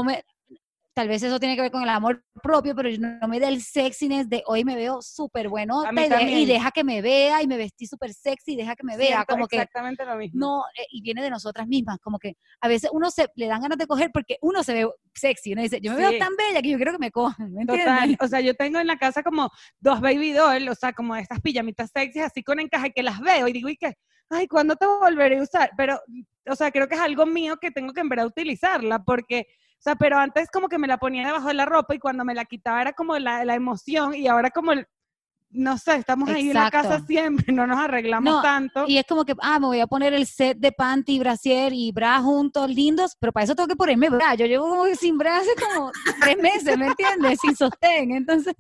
Tal vez eso tiene que ver con el amor propio, pero yo no me da el sexiness de hoy me veo súper A buenota mí y también. deja que me vea y me vestí súper sexy y deja que me vea, Siento como que exactamente lo mismo. no, y viene de nosotras mismas, como que a veces le dan ganas de coger porque uno se ve sexy, uno dice, yo me veo Sí. tan bella que yo quiero que me cojan, ¿me Total, entiendes? o sea, yo tengo en la casa como 2 baby doll, o sea, como estas pijamitas sexys así con encaje que las veo y digo, ¿y qué? Ay, ¿cuándo te volveré a usar? Pero, o sea, creo que es algo mío que tengo que en verdad utilizarla porque, o sea, pero antes como que me la ponía debajo de la ropa y cuando me la quitaba era como la emoción y ahora como, no sé, estamos ahí en la casa Exacto. siempre, no nos arreglamos No, tanto. y es como que, me voy a poner el set de panty, brasier y bra juntos, lindos, pero para eso tengo que ponerme bra. Yo llevo como que sin bra hace como 3 meses, ¿me entiendes? Sin sostén. Entonces,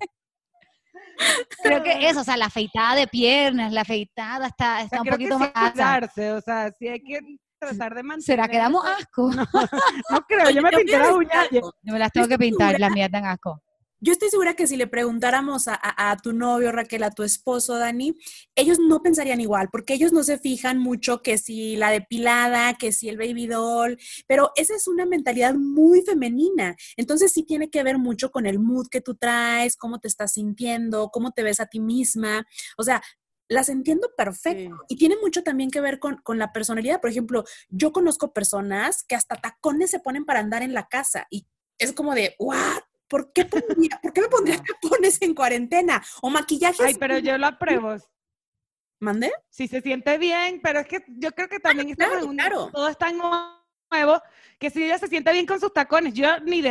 creo que eso, o sea, la afeitada de piernas, la afeitada está O sea, un creo que poquito sí más hay que alta. cuidarse, o sea, sí hay que tratar de mantener. ¿Será que damos eso. asco? No creo, Oye, yo me te voy pinté a las decir uñas ayer. algo. Yo me las Yo tengo que estoy pintar, segura- las mías dan asco. Yo estoy segura que si le preguntáramos a tu novio, Raquel, a tu esposo, Dani, ellos no pensarían igual, porque ellos no se fijan mucho que si la depilada, que si el baby doll, pero esa es una mentalidad muy femenina. Entonces sí tiene que ver mucho con el mood que tú traes, cómo te estás sintiendo, cómo te ves a ti misma. O sea, las entiendo perfecto. Sí. Y tiene mucho también que ver con la personalidad. Por ejemplo, yo conozco personas que hasta tacones se ponen para andar en la casa y es como de, ¿what? ¿Por qué me pondría No. tacones en cuarentena? O maquillaje. Ay, pero yo lo apruebo. ¿Mandé? Si se siente bien, pero es que yo creo que también estamos Claro, claro. todo es tan nuevo que si ella se siente bien con sus tacones, yo ni de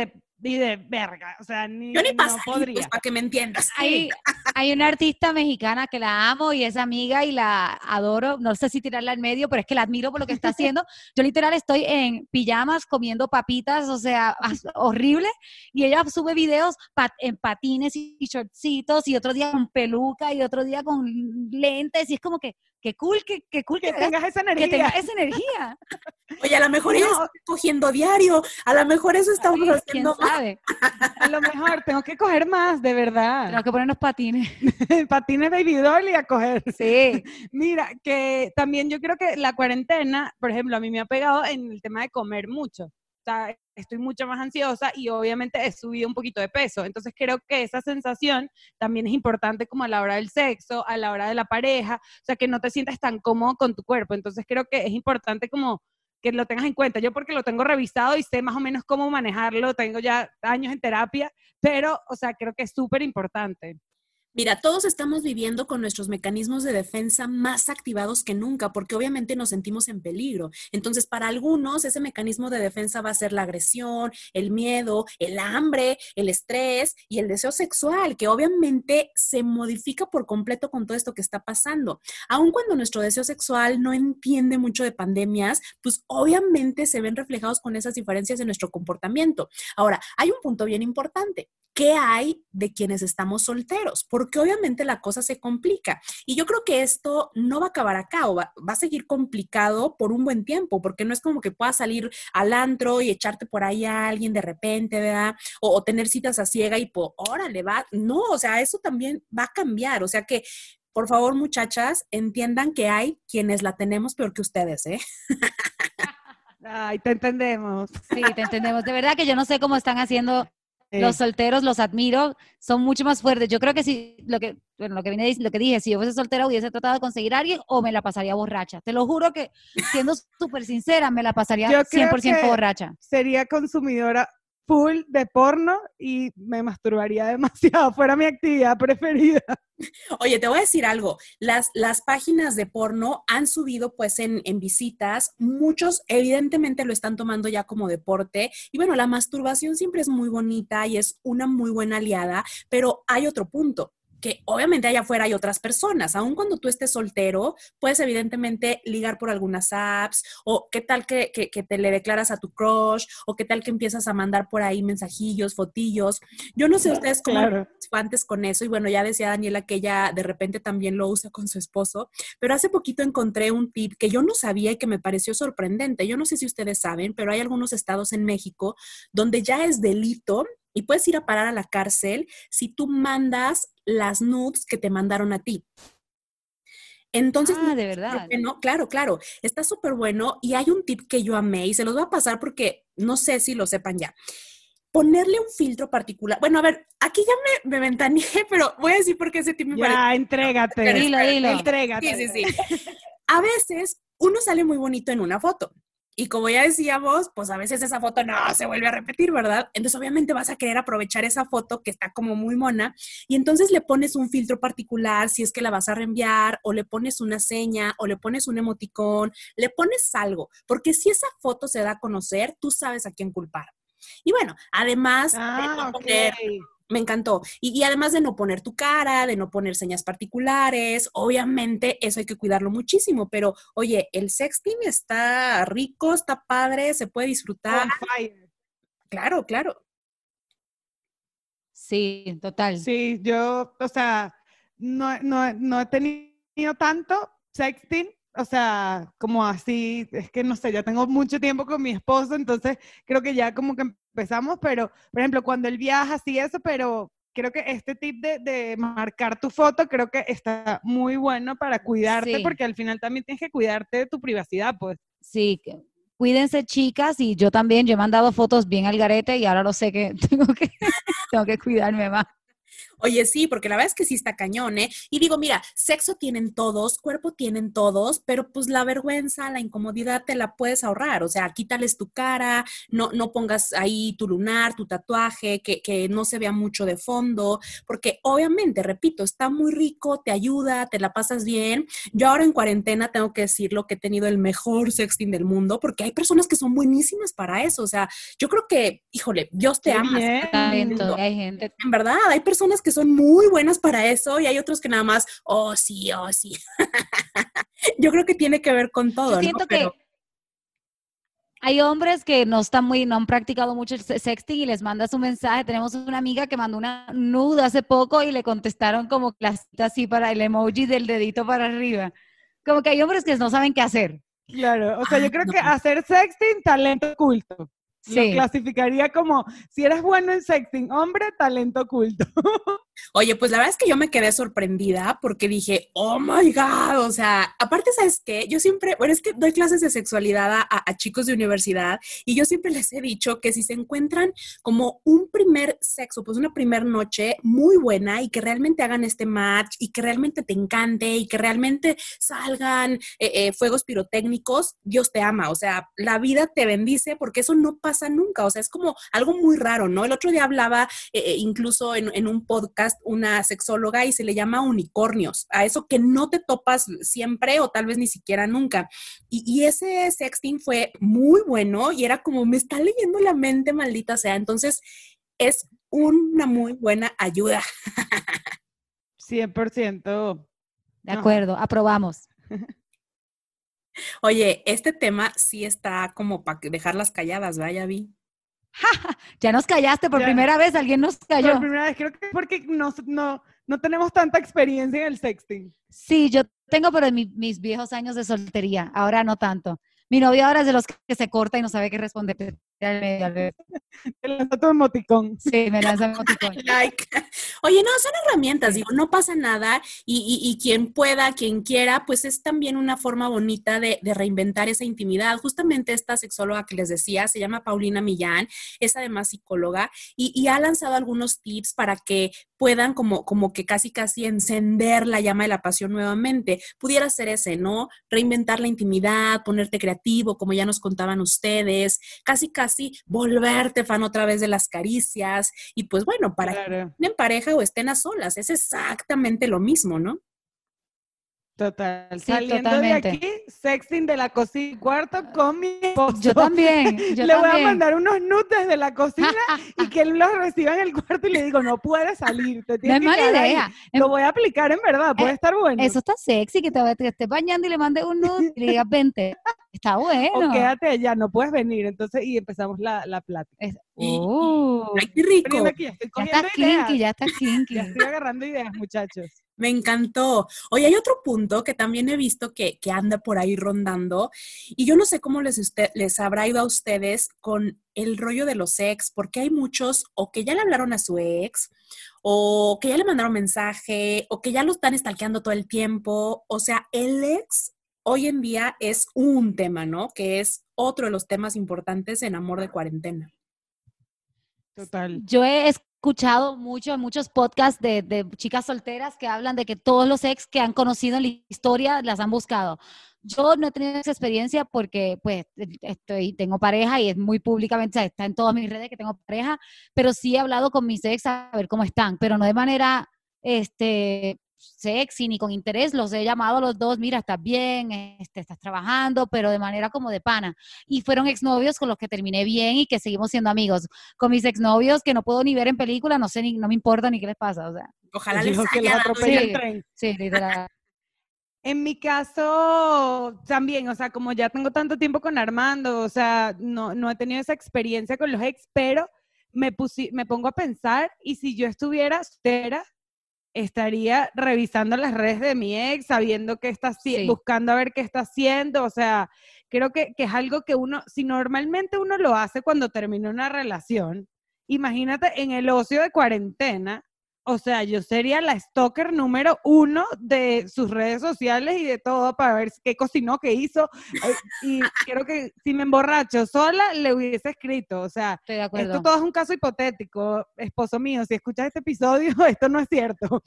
ni de verga, o sea, Yo ni no pasaría, pues, podría. para que me entiendas. Hay una artista mexicana que la amo y es amiga y la adoro, no sé si tirarla en medio, pero es que la admiro por lo que está haciendo. Yo literal estoy en pijamas comiendo papitas, o sea, horrible, y ella sube videos en patines y shortcitos, y otro día con peluca y otro día con lentes, y es como que qué cool Que tengas esa que tenga energía. esa energía. Oye, a lo mejor ella No, está cogiendo diario, a lo mejor eso estamos ¿Quién haciendo mal. sabe? a lo mejor tengo que coger más, de verdad. Tengo que ponernos patines. Patines baby doll y a coger. Sí. Mira, que también yo creo que la cuarentena, por ejemplo, a mí me ha pegado en el tema de comer mucho. O sea, estoy mucho más ansiosa y obviamente he subido un poquito de peso. Entonces creo que esa sensación también es importante como a la hora del sexo, a la hora de la pareja, o sea, que no te sientas tan cómodo con tu cuerpo. Entonces creo que es importante como que lo tengas en cuenta. Yo porque lo tengo revisado y sé más o menos cómo manejarlo, tengo ya años en terapia, pero, o sea, creo que es súper importante. Mira, todos estamos viviendo con nuestros mecanismos de defensa más activados que nunca, porque obviamente nos sentimos en peligro. Entonces, para algunos, ese mecanismo de defensa va a ser la agresión, el miedo, el hambre, el estrés y el deseo sexual, que obviamente se modifica por completo con todo esto que está pasando. Aun cuando nuestro deseo sexual no entiende mucho de pandemias, pues obviamente se ven reflejados con esas diferencias en nuestro comportamiento. Ahora, hay un punto bien importante. ¿Qué hay de quienes estamos solteros? Porque obviamente la cosa se complica. Y yo creo que esto no va a acabar acá o va a seguir complicado por un buen tiempo, porque no es como que puedas salir al antro y echarte por ahí a alguien de repente, ¿verdad? O tener citas a ciega y pues, órale, va. No, o sea, eso también va a cambiar. O sea que, por favor, muchachas, entiendan que hay quienes la tenemos peor que ustedes, ¿eh? Ay, te entendemos. Sí, te entendemos. De verdad que yo no sé cómo están haciendo los solteros, los admiro, son mucho más fuertes. Yo creo que si lo que dije, si yo fuese soltera hubiese tratado de conseguir a alguien o me la pasaría borracha. Te lo juro que, siendo súper sincera, me la pasaría Yo creo 100% que borracha. sería consumidora full de porno y me masturbaría demasiado. Fuera mi actividad preferida. Oye, te voy a decir algo. Las páginas de porno han subido pues en visitas. Muchos evidentemente lo están tomando ya como deporte. Y bueno, la masturbación siempre es muy bonita y es una muy buena aliada, pero hay otro punto, que obviamente allá afuera hay otras personas. Aun cuando tú estés soltero, puedes evidentemente ligar por algunas apps, o qué tal que te le declaras a tu crush, o qué tal que empiezas a mandar por ahí mensajillos, fotillos. Yo no sé ustedes cómo Claro. antes con eso, y bueno, ya decía Daniela que ella de repente también lo usa con su esposo, pero hace poquito encontré un tip que yo no sabía y que me pareció sorprendente. Yo no sé si ustedes saben, pero hay algunos estados en México donde ya es delito y puedes ir a parar a la cárcel si tú mandas las nudes que te mandaron a ti. Entonces, de verdad. bueno, claro, está súper bueno y hay un tip que yo amé y se los voy a pasar porque no sé si lo sepan ya. Ponerle un filtro particular. Bueno, a ver, aquí ya me ventaneé, pero voy a decir por qué ese tip me parece. Ya, entrégate. Dilo. Entrégate. Sí. A veces uno sale muy bonito en una foto. Y como ya decíamos, pues a veces esa foto no se vuelve a repetir, ¿verdad? Entonces obviamente vas a querer aprovechar esa foto que está como muy mona y entonces le pones un filtro particular si es que la vas a reenviar o le pones una seña o le pones un emoticón, le pones algo, porque si esa foto se da a conocer, tú sabes a quién culpar. Y bueno, además de no poner, me encantó. Y además de no poner tu cara, de no poner señas particulares, obviamente eso hay que cuidarlo muchísimo, pero oye, el sexting está rico, está padre, se puede disfrutar. On fire. Claro. Sí, total. Sí, yo, o sea, no he tenido tanto sexting, o sea, como así, es que no sé, ya tengo mucho tiempo con mi esposo, entonces creo que ya como que empezamos, pero, por ejemplo, cuando él viaja, sí eso, pero creo que este tip de marcar tu foto, creo que está muy bueno para cuidarte, Sí. porque al final también tienes que cuidarte de tu privacidad, pues. Sí, cuídense, chicas, y yo también, yo he mandado fotos bien al garete y ahora lo sé que tengo que cuidarme más. Oye, sí, porque la verdad es que sí está cañón, ¿eh? Y digo, mira, sexo tienen todos, cuerpo tienen todos, pero pues la vergüenza, la incomodidad te la puedes ahorrar. O sea, quítales tu cara, no pongas ahí tu lunar, tu tatuaje, que no se vea mucho de fondo, porque obviamente, repito, está muy rico, te ayuda, te la pasas bien. Yo ahora en cuarentena tengo que decirlo que he tenido el mejor sexting del mundo, porque hay personas que son buenísimas para eso. O sea, yo creo que, híjole, Dios te Qué ama. Talento, bien. hay gente. En verdad, hay personas que son muy buenas para eso y hay otros que nada más, oh sí, oh sí. Yo creo que tiene que ver con Yo todo, ¿no? siento Pero, que hay hombres que no han practicado mucho el sexting y les mandas un mensaje. Tenemos una amiga que mandó una nude hace poco y le contestaron como clasita así para el emoji del dedito para arriba. Como que hay hombres que no saben qué hacer. Claro, o sea, yo creo no. que hacer sexting, talento oculto. Lo Sí. clasificaría como, si eres bueno en sexting, hombre, talento oculto. Oye, pues la verdad es que yo me quedé sorprendida porque dije, oh my God, o sea, aparte, ¿sabes qué? Yo siempre, bueno, es que doy clases de sexualidad a chicos de universidad y yo siempre les he dicho que si se encuentran como un primer sexo, pues una primer noche muy buena y que realmente hagan este match y que realmente te encante y que realmente salgan fuegos pirotécnicos, Dios te ama, o sea, la vida te bendice porque eso no pasa nunca, o sea, es como algo muy raro, ¿no? El otro día hablaba incluso en un podcast una sexóloga y se le llama unicornios, a eso que no te topas siempre o tal vez ni siquiera nunca. Y ese sexting fue muy bueno y era como, me está leyendo la mente, maldita sea. Entonces, es una muy buena ayuda. 100%. De Ajá. acuerdo, aprobamos. Oye, este tema sí está como para dejarlas calladas, ¿verdad? Ya vi. Ya nos callaste por Ya. primera vez, alguien nos Por calló. primera vez, creo que es porque no tenemos tanta experiencia en el sexting. Sí, yo tengo, pero en mis viejos años de soltería, ahora no tanto. Mi novio ahora es de los que se corta y no sabe qué responder. Te lanzó tu emoticón. Sí, me lanza emoticón. Like. Oye, no, son herramientas, Sí. digo, no pasa nada y quien pueda, quien quiera, pues es también una forma bonita de reinventar esa intimidad. Justamente esta sexóloga que les decía, se llama Paulina Millán, es además psicóloga y ha lanzado algunos tips para que puedan como que casi encender la llama de la pasión nuevamente. Pudiera ser ese, ¿no? Reinventar la intimidad, ponerte creativo, como ya nos contaban ustedes, casi volverte fan otra vez de las caricias y pues bueno, para que Claro, estén en pareja o estén a solas, es exactamente lo mismo, ¿no? total. Sí, Saliendo totalmente. de aquí, sexting de la cocina y cuarto con mi esposo. Yo también, yo Le voy a también. mandar unos nudes desde la cocina y que él los reciba en el cuarto y le digo, no puedes salir, te No tienes es que mala quedar ahí. idea. Lo voy a aplicar en verdad, puede estar bueno. Eso está sexy, que te estés bañando y le mandes un nude y le digas, vente. Está O bueno. quédate allá, no puedes venir. Entonces, y empezamos la plática. Es- ¡Ay, Oh, qué rico! Poniendo aquí, estoy ya cogiendo estás ideas. kinky, ya estás kinky. Ya estoy agarrando ideas, muchachos. Me encantó. Oye, hay otro punto que también he visto que anda por ahí rondando y yo no sé cómo les habrá ido a ustedes con el rollo de los ex, porque hay muchos o que ya le hablaron a su ex o que ya le mandaron mensaje o que ya lo están stalkeando todo el tiempo. O sea, el ex hoy en día es un tema, ¿no? Que es otro de los temas importantes en Amor de Cuarentena. Total. Yo he escuchado muchos podcasts de chicas solteras que hablan de que todos los ex que han conocido en la historia las han buscado. Yo no he tenido esa experiencia porque pues tengo pareja y es muy públicamente, o sea, está en todas mis redes que tengo pareja, pero sí he hablado con mis ex a ver cómo están, pero no de manera sexy ni con interés. Los he llamado a los dos, mira, estás bien, estás trabajando, pero de manera como de pana. Y fueron exnovios con los que terminé bien y que seguimos siendo amigos. Con mis exnovios que no puedo ni ver en película, no sé, no me importa ni qué les pasa, o sea. Ojalá les Dijo que los haya dado atropella Sí, el tren. sí, literal. En mi caso, también, o sea, como ya tengo tanto tiempo con Armando, o sea, no he tenido esa experiencia con los ex, pero me pongo a pensar, y si yo estuviera soltera, estaría revisando las redes de mi ex, sabiendo qué está haciendo, Sí. buscando a ver qué está haciendo, o sea, creo que es algo que si normalmente uno lo hace cuando termina una relación, imagínate en el ocio de cuarentena, o sea, yo sería la stalker número 1 de sus redes sociales y de todo para ver qué cocinó, qué hizo. Y creo que si me emborracho sola, le hubiese escrito. O sea, Estoy de acuerdo. esto todo es un caso hipotético, esposo mío. Si escuchas este episodio, esto no es cierto.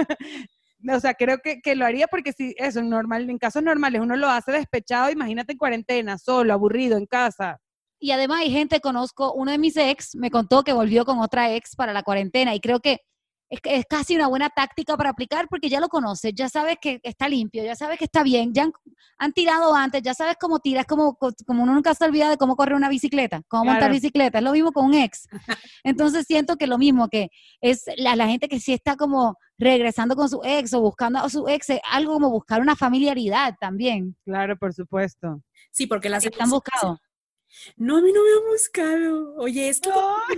O sea, creo que lo haría porque si eso, en casos normales uno lo hace despechado, imagínate en cuarentena, solo, aburrido, en casa. Y además hay gente, conozco, uno de mis ex me contó que volvió con otra ex para la cuarentena y creo que es casi una buena táctica para aplicar porque ya lo conoces, ya sabes que está limpio, ya sabes que está bien, ya han tirado antes, ya sabes cómo tiras, como uno nunca se olvida de cómo correr una bicicleta, cómo montar bicicleta, es lo mismo con un ex. Entonces siento que lo mismo, que es la gente que sí está como regresando con su ex o buscando a su ex, es algo como buscar una familiaridad también. Claro, por supuesto. Sí, porque las ¿Están buscados? No, a mí no me han buscado. Oye, es que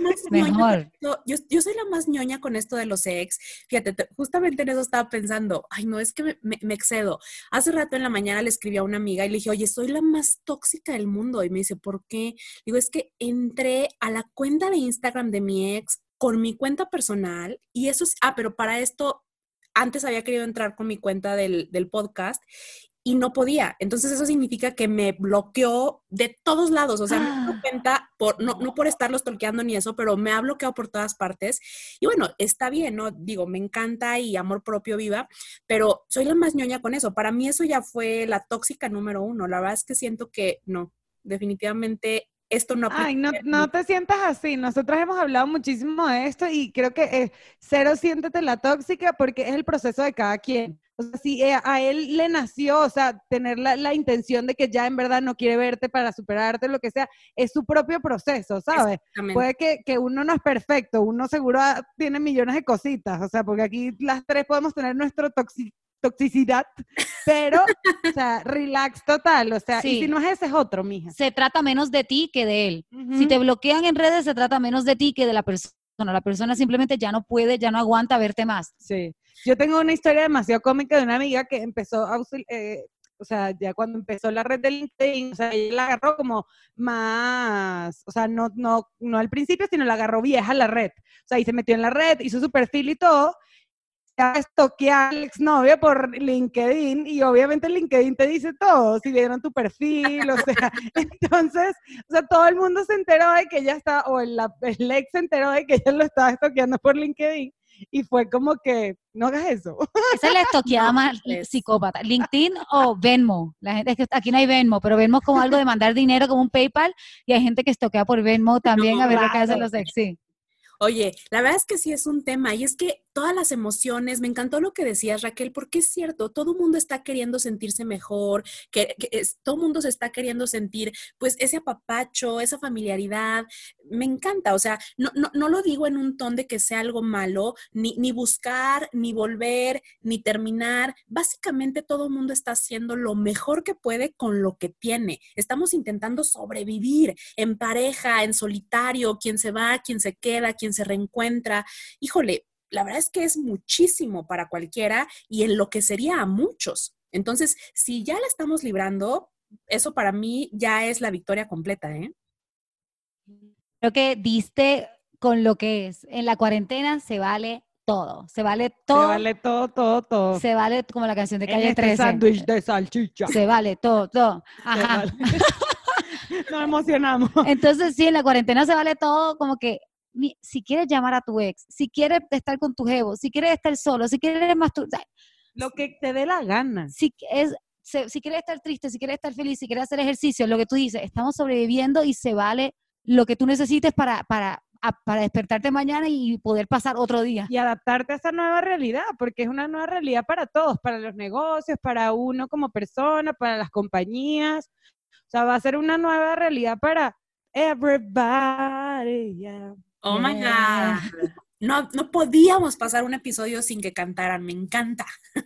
Mejor. yo soy la más ñoña con esto de los ex. Fíjate, justamente en eso estaba pensando. Ay, no, es que me excedo. Hace rato en la mañana le escribí a una amiga y le dije, oye, soy la más tóxica del mundo. Y me dice, ¿por qué? Digo, es que entré a la cuenta de Instagram de mi ex con mi cuenta personal y eso es, pero para esto, antes había querido entrar con mi cuenta del podcast y no podía. Entonces eso significa que me bloqueó de todos lados. O sea, me doy cuenta, no por estarlo stalkeando ni eso, pero me ha bloqueado por todas partes. Y bueno, está bien, ¿no? Digo, me encanta y amor propio viva, pero soy la más ñoña con eso. Para mí eso ya fue la tóxica número 1. La verdad es que siento que no, definitivamente esto no aplica. Ay, no te sientas así. Nosotras hemos hablado muchísimo de esto y creo que cero siéntete la tóxica porque es el proceso de cada quien. O sea, si a él le nació, o sea, tener la intención de que ya en verdad no quiere verte para superarte, lo que sea, es su propio proceso, ¿sabes? Puede que uno no es perfecto, uno seguro tiene millones de cositas, o sea, porque aquí las tres podemos tener nuestro toxicidad, pero, o sea, relax total, o sea, Sí. y si no es ese, es otro, mija. Se trata menos de ti que de él. Si te bloquean en redes, se trata menos de ti que de la persona. La persona simplemente ya no puede, ya no aguanta verte más. Sí. Yo tengo una historia demasiado cómica de una amiga que empezó o sea, ya cuando empezó la red de LinkedIn, o sea, ella la agarró como más, o sea, no al principio, sino la agarró vieja la red. O sea, y se metió en la red, hizo su perfil y todo, estoquea al exnovio por LinkedIn y obviamente LinkedIn te dice todo, si vieron tu perfil, o sea, entonces, o sea, todo el mundo se enteró de que ella estaba, o el ex se enteró de que ella lo estaba estoqueando por LinkedIn y fue como que, no hagas eso. Esa es la estoqueada más psicópata. LinkedIn o Venmo. La gente, es que aquí no hay Venmo, pero Venmo es como algo de mandar dinero como un PayPal y hay gente que estoquea por Venmo también, No, a ver lo que claro. hacen los ex, sí. Oye, la verdad es que sí es un tema y es que todas las emociones, me encantó lo que decías, Raquel, porque es cierto, todo el mundo está queriendo sentirse mejor, todo el mundo se está queriendo sentir pues ese apapacho, esa familiaridad, me encanta, o sea, no lo digo en un ton de que sea algo malo, ni buscar, ni volver, ni terminar, básicamente todo el mundo está haciendo lo mejor que puede con lo que tiene, estamos intentando sobrevivir en pareja, en solitario, quién se va, quién se queda, quién se reencuentra, híjole, la verdad es que es muchísimo para cualquiera y enloquecería a muchos. Entonces, si ya la estamos librando, eso para mí ya es la victoria completa, ¿eh? Creo que diste con lo que es. En la cuarentena se vale todo. Se vale todo. Se vale todo. Se vale como la canción de En Calle este 13. sándwich de salchicha. Se vale todo. Ajá. Vale. Nos emocionamos. Entonces, sí, en la cuarentena se vale todo, como que si quieres llamar a tu ex, si quieres estar con tu jevo, si quieres estar solo, si quieres masturbar, lo que te dé la gana. Si quieres estar triste, si quieres estar feliz, si quieres hacer ejercicio, lo que tú dices, estamos sobreviviendo y se vale lo que tú necesites para despertarte mañana y poder pasar otro día. Y adaptarte a esa nueva realidad, porque es una nueva realidad para todos, para los negocios, para uno como persona, para las compañías. O sea, va a ser una nueva realidad para everybody, yeah. Oh my God. No podíamos pasar un episodio sin que cantaran, me encanta.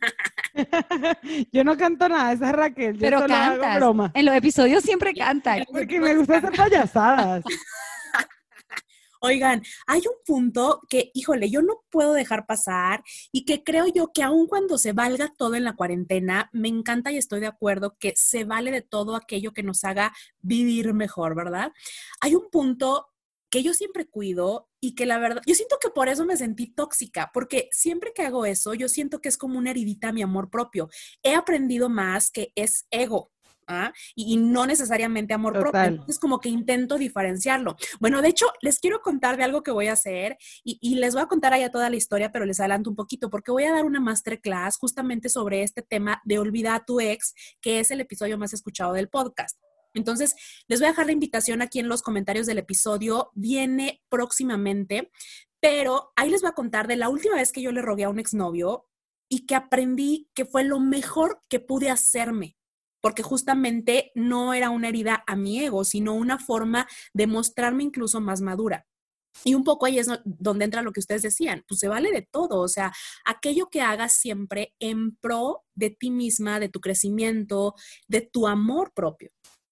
Yo no canto nada, esa es Raquel. Pero yo solo cantas. hago broma. En los episodios siempre cantas. Porque me gusta hacer payasadas. Oigan, hay un punto que, híjole, yo no puedo dejar pasar y que creo yo que aun cuando se valga todo en la cuarentena, me encanta y estoy de acuerdo que se vale de todo aquello que nos haga vivir mejor, ¿verdad? Hay un punto que yo siempre cuido y que la verdad, yo siento que por eso me sentí tóxica, porque siempre que hago eso, yo siento que es como una heridita a mi amor propio. He aprendido más que es ego. Y no necesariamente amor propio. Entonces como que intento diferenciarlo. Bueno, de hecho, les quiero contar de algo que voy a hacer y les voy a contar allá toda la historia, pero les adelanto un poquito porque voy a dar una masterclass justamente sobre este tema de olvida a tu ex, que es el episodio más escuchado del podcast. Entonces, les voy a dejar la invitación aquí en los comentarios del episodio. Viene próximamente, pero ahí les voy a contar de la última vez que yo le rogué a un exnovio y que aprendí que fue lo mejor que pude hacerme, porque justamente no era una herida a mi ego, sino una forma de mostrarme incluso más madura. Y un poco ahí es donde entra lo que ustedes decían, pues se vale de todo, o sea, aquello que hagas siempre en pro de ti misma, de tu crecimiento, de tu amor propio.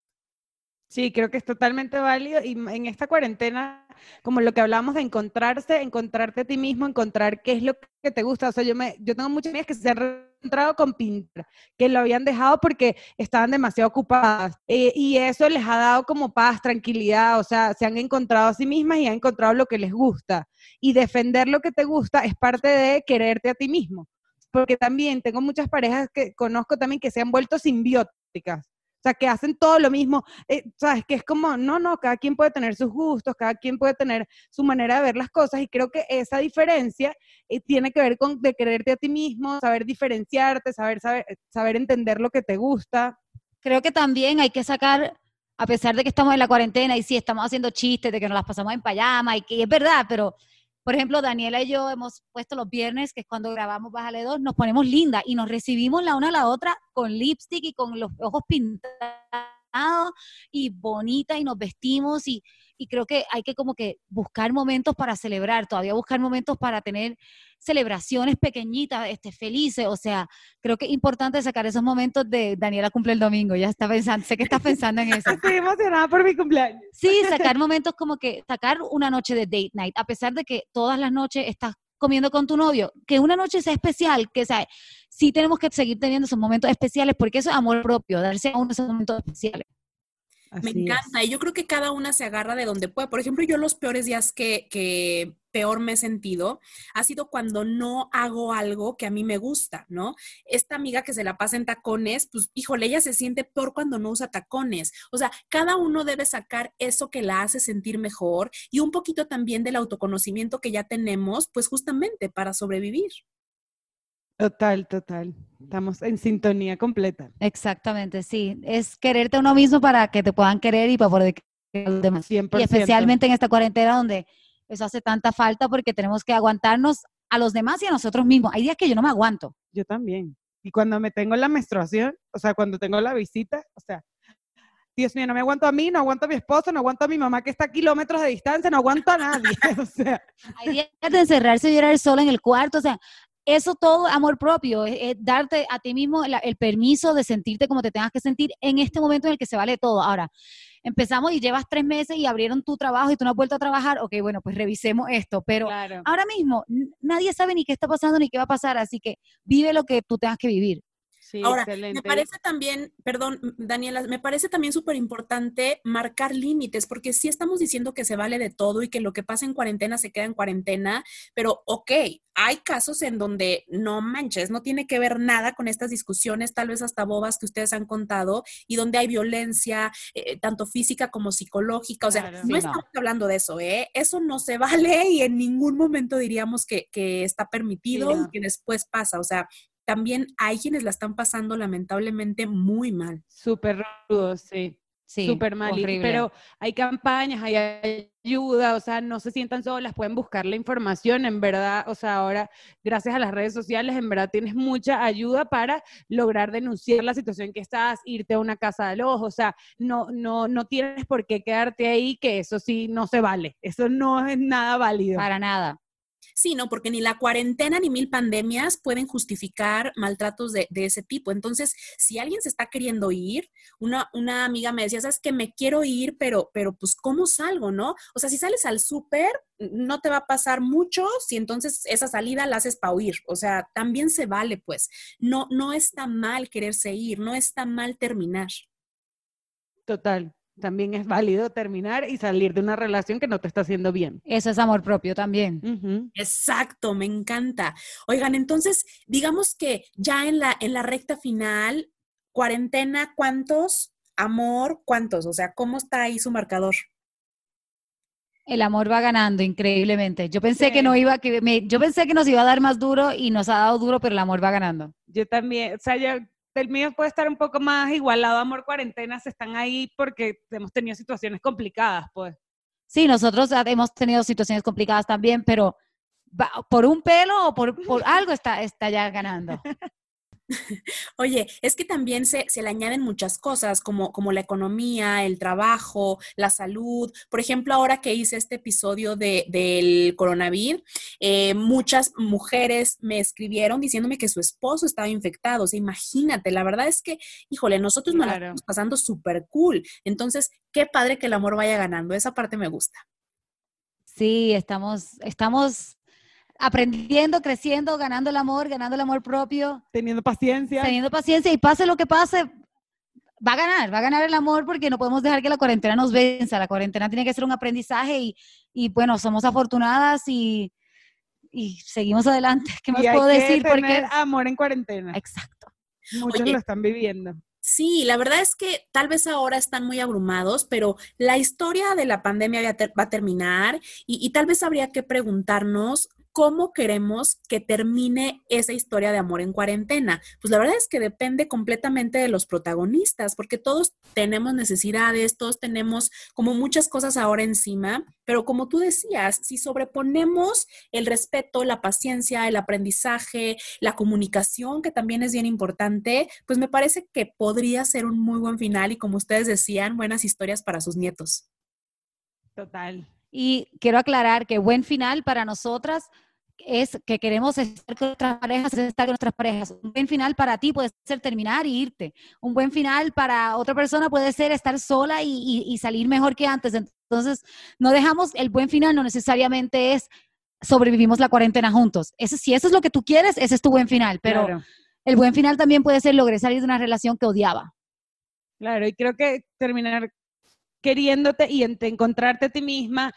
Sí, creo que es totalmente válido y en esta cuarentena, como lo que hablábamos de encontrarte a ti mismo, encontrar qué es lo que te gusta. O sea, yo tengo muchas amigas que se han reencontrado con pintar, que lo habían dejado porque estaban demasiado ocupadas y eso les ha dado como paz, tranquilidad, o sea, se han encontrado a sí mismas y han encontrado lo que les gusta. Y defender lo que te gusta es parte de quererte a ti mismo, porque también tengo muchas parejas que conozco también que se han vuelto simbióticas. O sea, que hacen todo lo mismo, ¿sabes? Que es como, no, cada quien puede tener sus gustos, cada quien puede tener su manera de ver las cosas y creo que esa diferencia tiene que ver con de quererte a ti mismo, saber diferenciarte, saber entender lo que te gusta. Creo que también hay que sacar, a pesar de que estamos en la cuarentena y sí, estamos haciendo chistes de que nos las pasamos en pijama y que es verdad, pero por ejemplo, Daniela y yo hemos puesto los viernes, que es cuando grabamos Bájale 2, nos ponemos lindas y nos recibimos la una a la otra con lipstick y con los ojos pintados y bonita y nos vestimos y creo que hay que como que buscar momentos para celebrar, todavía buscar momentos para tener celebraciones pequeñitas, felices, o sea, creo que es importante sacar esos momentos de Daniela cumple el domingo, ya está pensando, sé que estás pensando en eso. Estoy emocionada por mi cumpleaños. Sí, sacar momentos como que, sacar una noche de date night, a pesar de que todas las noches estás comiendo con tu novio, que una noche sea especial, que sea, sí tenemos que seguir teniendo esos momentos especiales, porque eso es amor propio, darse a uno esos momentos especiales. Me encanta, y yo creo que cada una se agarra de donde puede. Por ejemplo, yo los peores días que peor me he sentido ha sido cuando no hago algo que a mí me gusta, ¿no? Esta amiga que se la pasa en tacones, pues, híjole, ella se siente peor cuando no usa tacones. O sea, cada uno debe sacar eso que la hace sentir mejor y un poquito también del autoconocimiento que ya tenemos, pues justamente para sobrevivir. Total. Estamos en sintonía completa. Exactamente, sí. Es quererte a uno mismo para que te puedan querer y para poder querer a los demás. 100%. Y especialmente en esta cuarentena donde eso hace tanta falta porque tenemos que aguantarnos a los demás y a nosotros mismos. Hay días que yo no me aguanto. Yo también. Y cuando me tengo la menstruación, o sea, cuando tengo la visita, o sea, Dios mío, no me aguanto a mí, no aguanto a mi esposo, no aguanto a mi mamá que está a kilómetros de distancia, no aguanto a nadie. O sea. Hay días de encerrarse y llorar sola en el cuarto, o sea, eso todo amor propio, es darte a ti mismo el permiso de sentirte como te tengas que sentir en este momento en el que se vale todo. Ahora, empezamos y llevas 3 meses y abrieron tu trabajo y tú no has vuelto a trabajar, ok, bueno, pues revisemos esto, pero Claro. ahora mismo nadie sabe ni qué está pasando ni qué va a pasar, así que vive lo que tú tengas que vivir. Sí, ahora, excelente. me parece también, perdón, Daniela, me parece también súper importante marcar límites, porque sí estamos diciendo que se vale de todo y que lo que pasa en cuarentena se queda en cuarentena, pero ok, hay casos en donde no manches, no tiene que ver nada con estas discusiones, tal vez hasta bobas que ustedes han contado, y donde hay violencia, tanto física como psicológica, o sea, Claro. no Sí, estamos hablando de eso, eso no se vale y en ningún momento diríamos que está permitido Sí, no. y que después pasa, o sea, también hay quienes la están pasando lamentablemente muy mal. Súper rudo, sí. Sí, Súper mal. horrible. Pero hay campañas, hay ayuda, o sea, no se sientan solas, pueden buscar la información, en verdad, o sea, ahora, gracias a las redes sociales, en verdad tienes mucha ayuda para lograr denunciar la situación que estás, irte a una casa del ojo, o sea, no tienes por qué quedarte ahí, que eso sí no se vale, eso no es nada válido. Para nada. Sí, no, porque ni la cuarentena ni 1000 pandemias pueden justificar maltratos de ese tipo. Entonces, si alguien se está queriendo ir, una amiga me decía, sabes que me quiero ir, pero pues, ¿cómo salgo, no? O sea, si sales al súper, no te va a pasar mucho si entonces esa salida la haces para huir. O sea, también se vale, pues. No está mal quererse ir, no está mal terminar. Total. también es válido terminar y salir de una relación que no te está haciendo bien. Eso es amor propio también. Ujú. Exacto, me encanta. Oigan, entonces, digamos que ya en la recta final, cuarentena, ¿cuántos? Amor, ¿cuántos? O sea, ¿cómo está ahí su marcador? El amor va ganando increíblemente. Yo pensé Sí. que no iba, yo pensé que nos iba a dar más duro y nos ha dado duro, pero el amor va ganando. Yo también, o sea, el mío puede estar un poco más igualado, amor, cuarentenas están ahí porque hemos tenido situaciones complicadas, pues. Sí, nosotros hemos tenido situaciones complicadas también, pero por un pelo o por algo está ya ganando. Oye, es que también se le añaden muchas cosas como la economía, el trabajo, la salud. Por ejemplo, ahora que hice este episodio del coronavirus, muchas mujeres me escribieron diciéndome que su esposo estaba infectado. O sea, imagínate, la verdad es que, híjole, nosotros nos la Claro. estamos pasando súper cool. Entonces, qué padre que el amor vaya ganando. Esa parte me gusta. Sí, estamos aprendiendo, creciendo, ganando el amor propio, Teniendo paciencia. teniendo paciencia y pase lo que pase, va a ganar el amor porque no podemos dejar que la cuarentena nos venza. La cuarentena tiene que ser un aprendizaje y bueno, somos afortunadas y seguimos adelante. ¿Qué más Y hay puedo que decir? tener Porque amor en cuarentena. exacto. Muchos Oye, lo están viviendo. sí, la verdad es que tal vez ahora están muy abrumados, pero la historia de la pandemia va a terminar y tal vez habría que preguntarnos cómo queremos que termine esa historia de amor en cuarentena. Pues la verdad es que depende completamente de los protagonistas, porque todos tenemos necesidades, todos tenemos como muchas cosas ahora encima, pero como tú decías, si sobreponemos el respeto, la paciencia, el aprendizaje, la comunicación, que también es bien importante, pues me parece que podría ser un muy buen final y como ustedes decían, buenas historias para sus nietos. Total. Y quiero aclarar que buen final para nosotras es que queremos estar con nuestras parejas, es estar con nuestras parejas. Un buen final para ti puede ser terminar y irte. Un buen final para otra persona puede ser estar sola y salir mejor que antes. Entonces, no dejamos, el buen final no necesariamente es sobrevivimos la cuarentena juntos. Si eso es lo que tú quieres, ese es tu buen final. Pero Claro. el buen final también puede ser logré salir de una relación que odiaba. Claro, y creo que terminar queriéndote y encontrarte a ti misma,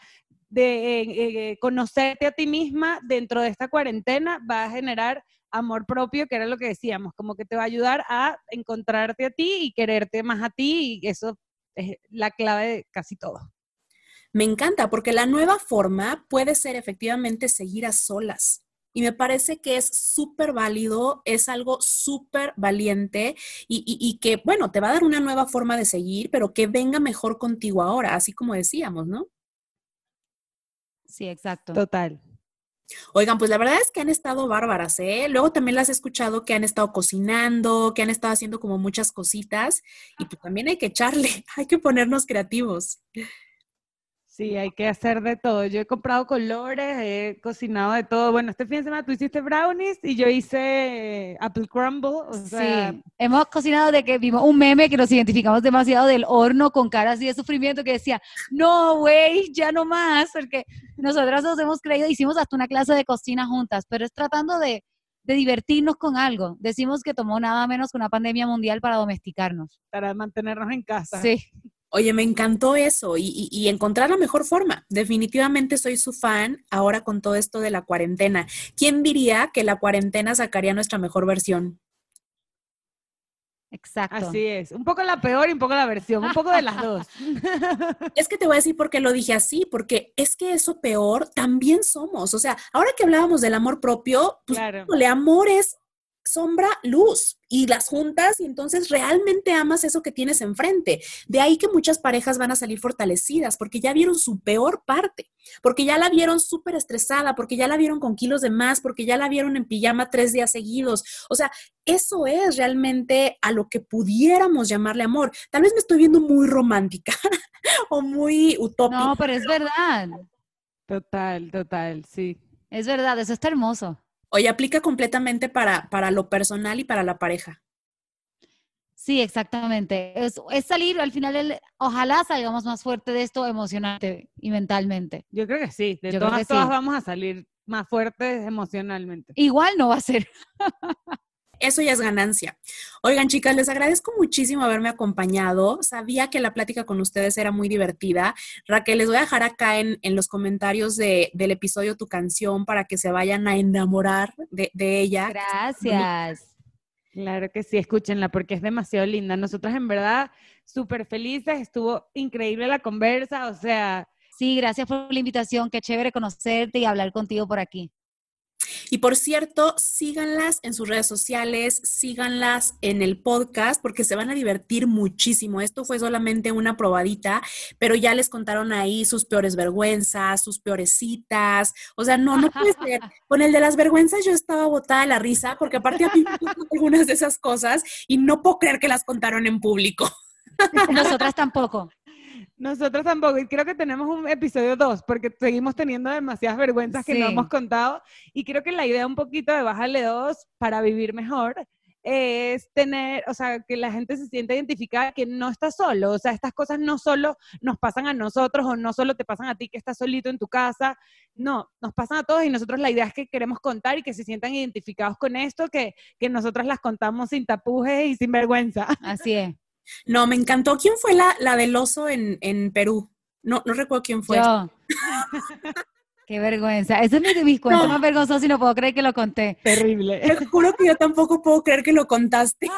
de conocerte a ti misma dentro de esta cuarentena va a generar amor propio, que era lo que decíamos, como que te va a ayudar a encontrarte a ti y quererte más a ti, y eso es la clave de casi todo. Me encanta porque la nueva forma puede ser efectivamente seguir a solas. Y me parece que es súper válido, es algo súper valiente y que, bueno, te va a dar una nueva forma de seguir, pero que venga mejor contigo ahora, así como decíamos, ¿no? Sí, exacto. Total. Oigan, pues la verdad es que han estado bárbaras, ¿eh? Luego también las he escuchado que han estado cocinando, que han estado haciendo como muchas cositas y pues también hay que echarle, hay que ponernos creativos. Sí, hay que hacer de todo. Yo he comprado colores, he cocinado de todo. Bueno, este fin de semana tú hiciste brownies y yo hice apple crumble. O sea, Sí, hemos cocinado de que vimos un meme que nos identificamos demasiado del horno con cara así de sufrimiento que decía, no, güey, ya no más, porque nosotras nos hemos creído, hicimos hasta una clase de cocina juntas, pero es tratando de divertirnos con algo. Decimos que tomó nada menos que una pandemia mundial para domesticarnos. para mantenernos en casa. Sí. Oye, me encantó eso y encontrar la mejor forma. Definitivamente soy su fan ahora con todo esto de la cuarentena. ¿Quién diría que la cuarentena sacaría nuestra mejor versión? Exacto. Así es. Un poco la peor y un poco la versión, un poco de las dos. Es que te voy a decir por qué lo dije así, porque es que eso peor también somos. O sea, ahora que hablábamos del amor propio, pues Claro. el amor es sombra, luz y las juntas y entonces realmente amas eso que tienes enfrente. De ahí que muchas parejas van a salir fortalecidas porque ya vieron su peor parte, porque ya la vieron súper estresada, porque ya la vieron con kilos de más, porque ya la vieron en pijama 3 días seguidos. O sea, eso es realmente a lo que pudiéramos llamarle amor. Tal vez me estoy viendo muy romántica o muy utópica. No, pero es verdad. Total, sí. Es verdad, eso está hermoso. Oye, aplica completamente para lo personal y para la pareja. Sí, exactamente. Es salir, al final, ojalá salgamos más fuerte de esto emocionalmente y mentalmente. Yo creo que sí. De Yo creo que todas sí. vamos a salir más fuertes emocionalmente. Igual no va a ser. Eso ya es ganancia. Oigan, chicas, les agradezco muchísimo haberme acompañado. Sabía que la plática con ustedes era muy divertida. Raquel, les voy a dejar acá en los comentarios del episodio tu canción para que se vayan a enamorar de ella. Gracias. Claro que sí, escúchenla porque es demasiado linda. Nosotras en verdad súper felices, estuvo increíble la conversa, o sea... Sí, gracias por la invitación, qué chévere conocerte y hablar contigo por aquí. Y por cierto, síganlas en sus redes sociales, síganlas en el podcast porque se van a divertir muchísimo. Esto fue solamente una probadita, pero ya les contaron ahí sus peores vergüenzas, sus peores citas. O sea, no puede ser. Con el de las vergüenzas yo estaba botada de la risa porque aparte a mí me gustan algunas de esas cosas y no puedo creer que las contaron en público. Nosotras tampoco. Nosotros tampoco, y creo que tenemos un episodio 2, porque seguimos teniendo demasiadas vergüenzas que no hemos contado, y creo que la idea un poquito de Bájale 2 para vivir mejor es tener, o sea, que la gente se sienta identificada, que no está solo, o sea, estas cosas no solo nos pasan a nosotros, o no solo te pasan a ti que estás solito en tu casa, no, nos pasan a todos, y nosotros la idea es que queremos contar y que se sientan identificados con esto, que nosotras las contamos sin tapujes y sin vergüenza. Así es. No, me encantó. ¿Quién fue la del oso en Perú? No recuerdo quién fue. Yo. Qué vergüenza. Ese es de mis cuentos más vergonzosos y no puedo creer que lo conté. Terrible. Te juro que yo tampoco puedo creer que lo contaste.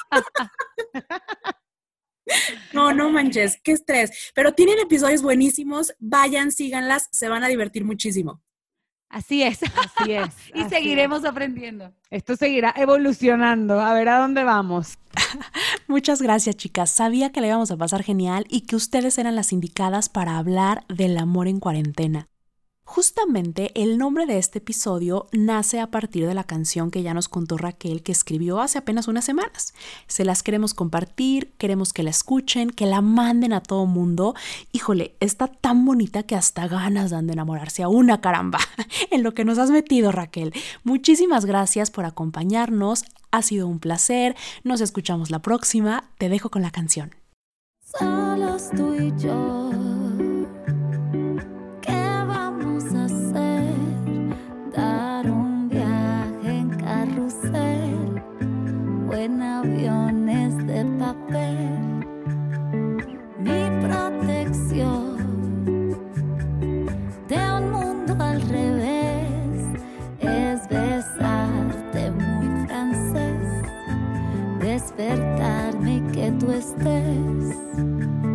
No manches, qué estrés. Pero tienen episodios buenísimos. Vayan, síganlas, se van a divertir muchísimo. Así es. Así es. Y así seguiremos aprendiendo. Esto seguirá evolucionando. A ver a dónde vamos. Muchas gracias, chicas. Sabía que le íbamos a pasar genial y que ustedes eran las indicadas para hablar del amor en cuarentena. Justamente el nombre de este episodio nace a partir de la canción que ya nos contó Raquel, que escribió hace apenas unas semanas. Se las queremos compartir, queremos que la escuchen, que la manden a todo mundo. Híjole, está tan bonita que hasta ganas dan de enamorarse a una, caramba, en lo que nos has metido, Raquel. Muchísimas gracias por acompañarnos, ha sido un placer, nos escuchamos la próxima, te dejo con la canción. Solos tú y yo. En aviones de papel, mi protección de un mundo al revés es besarte muy francés, despertarme y que tú estés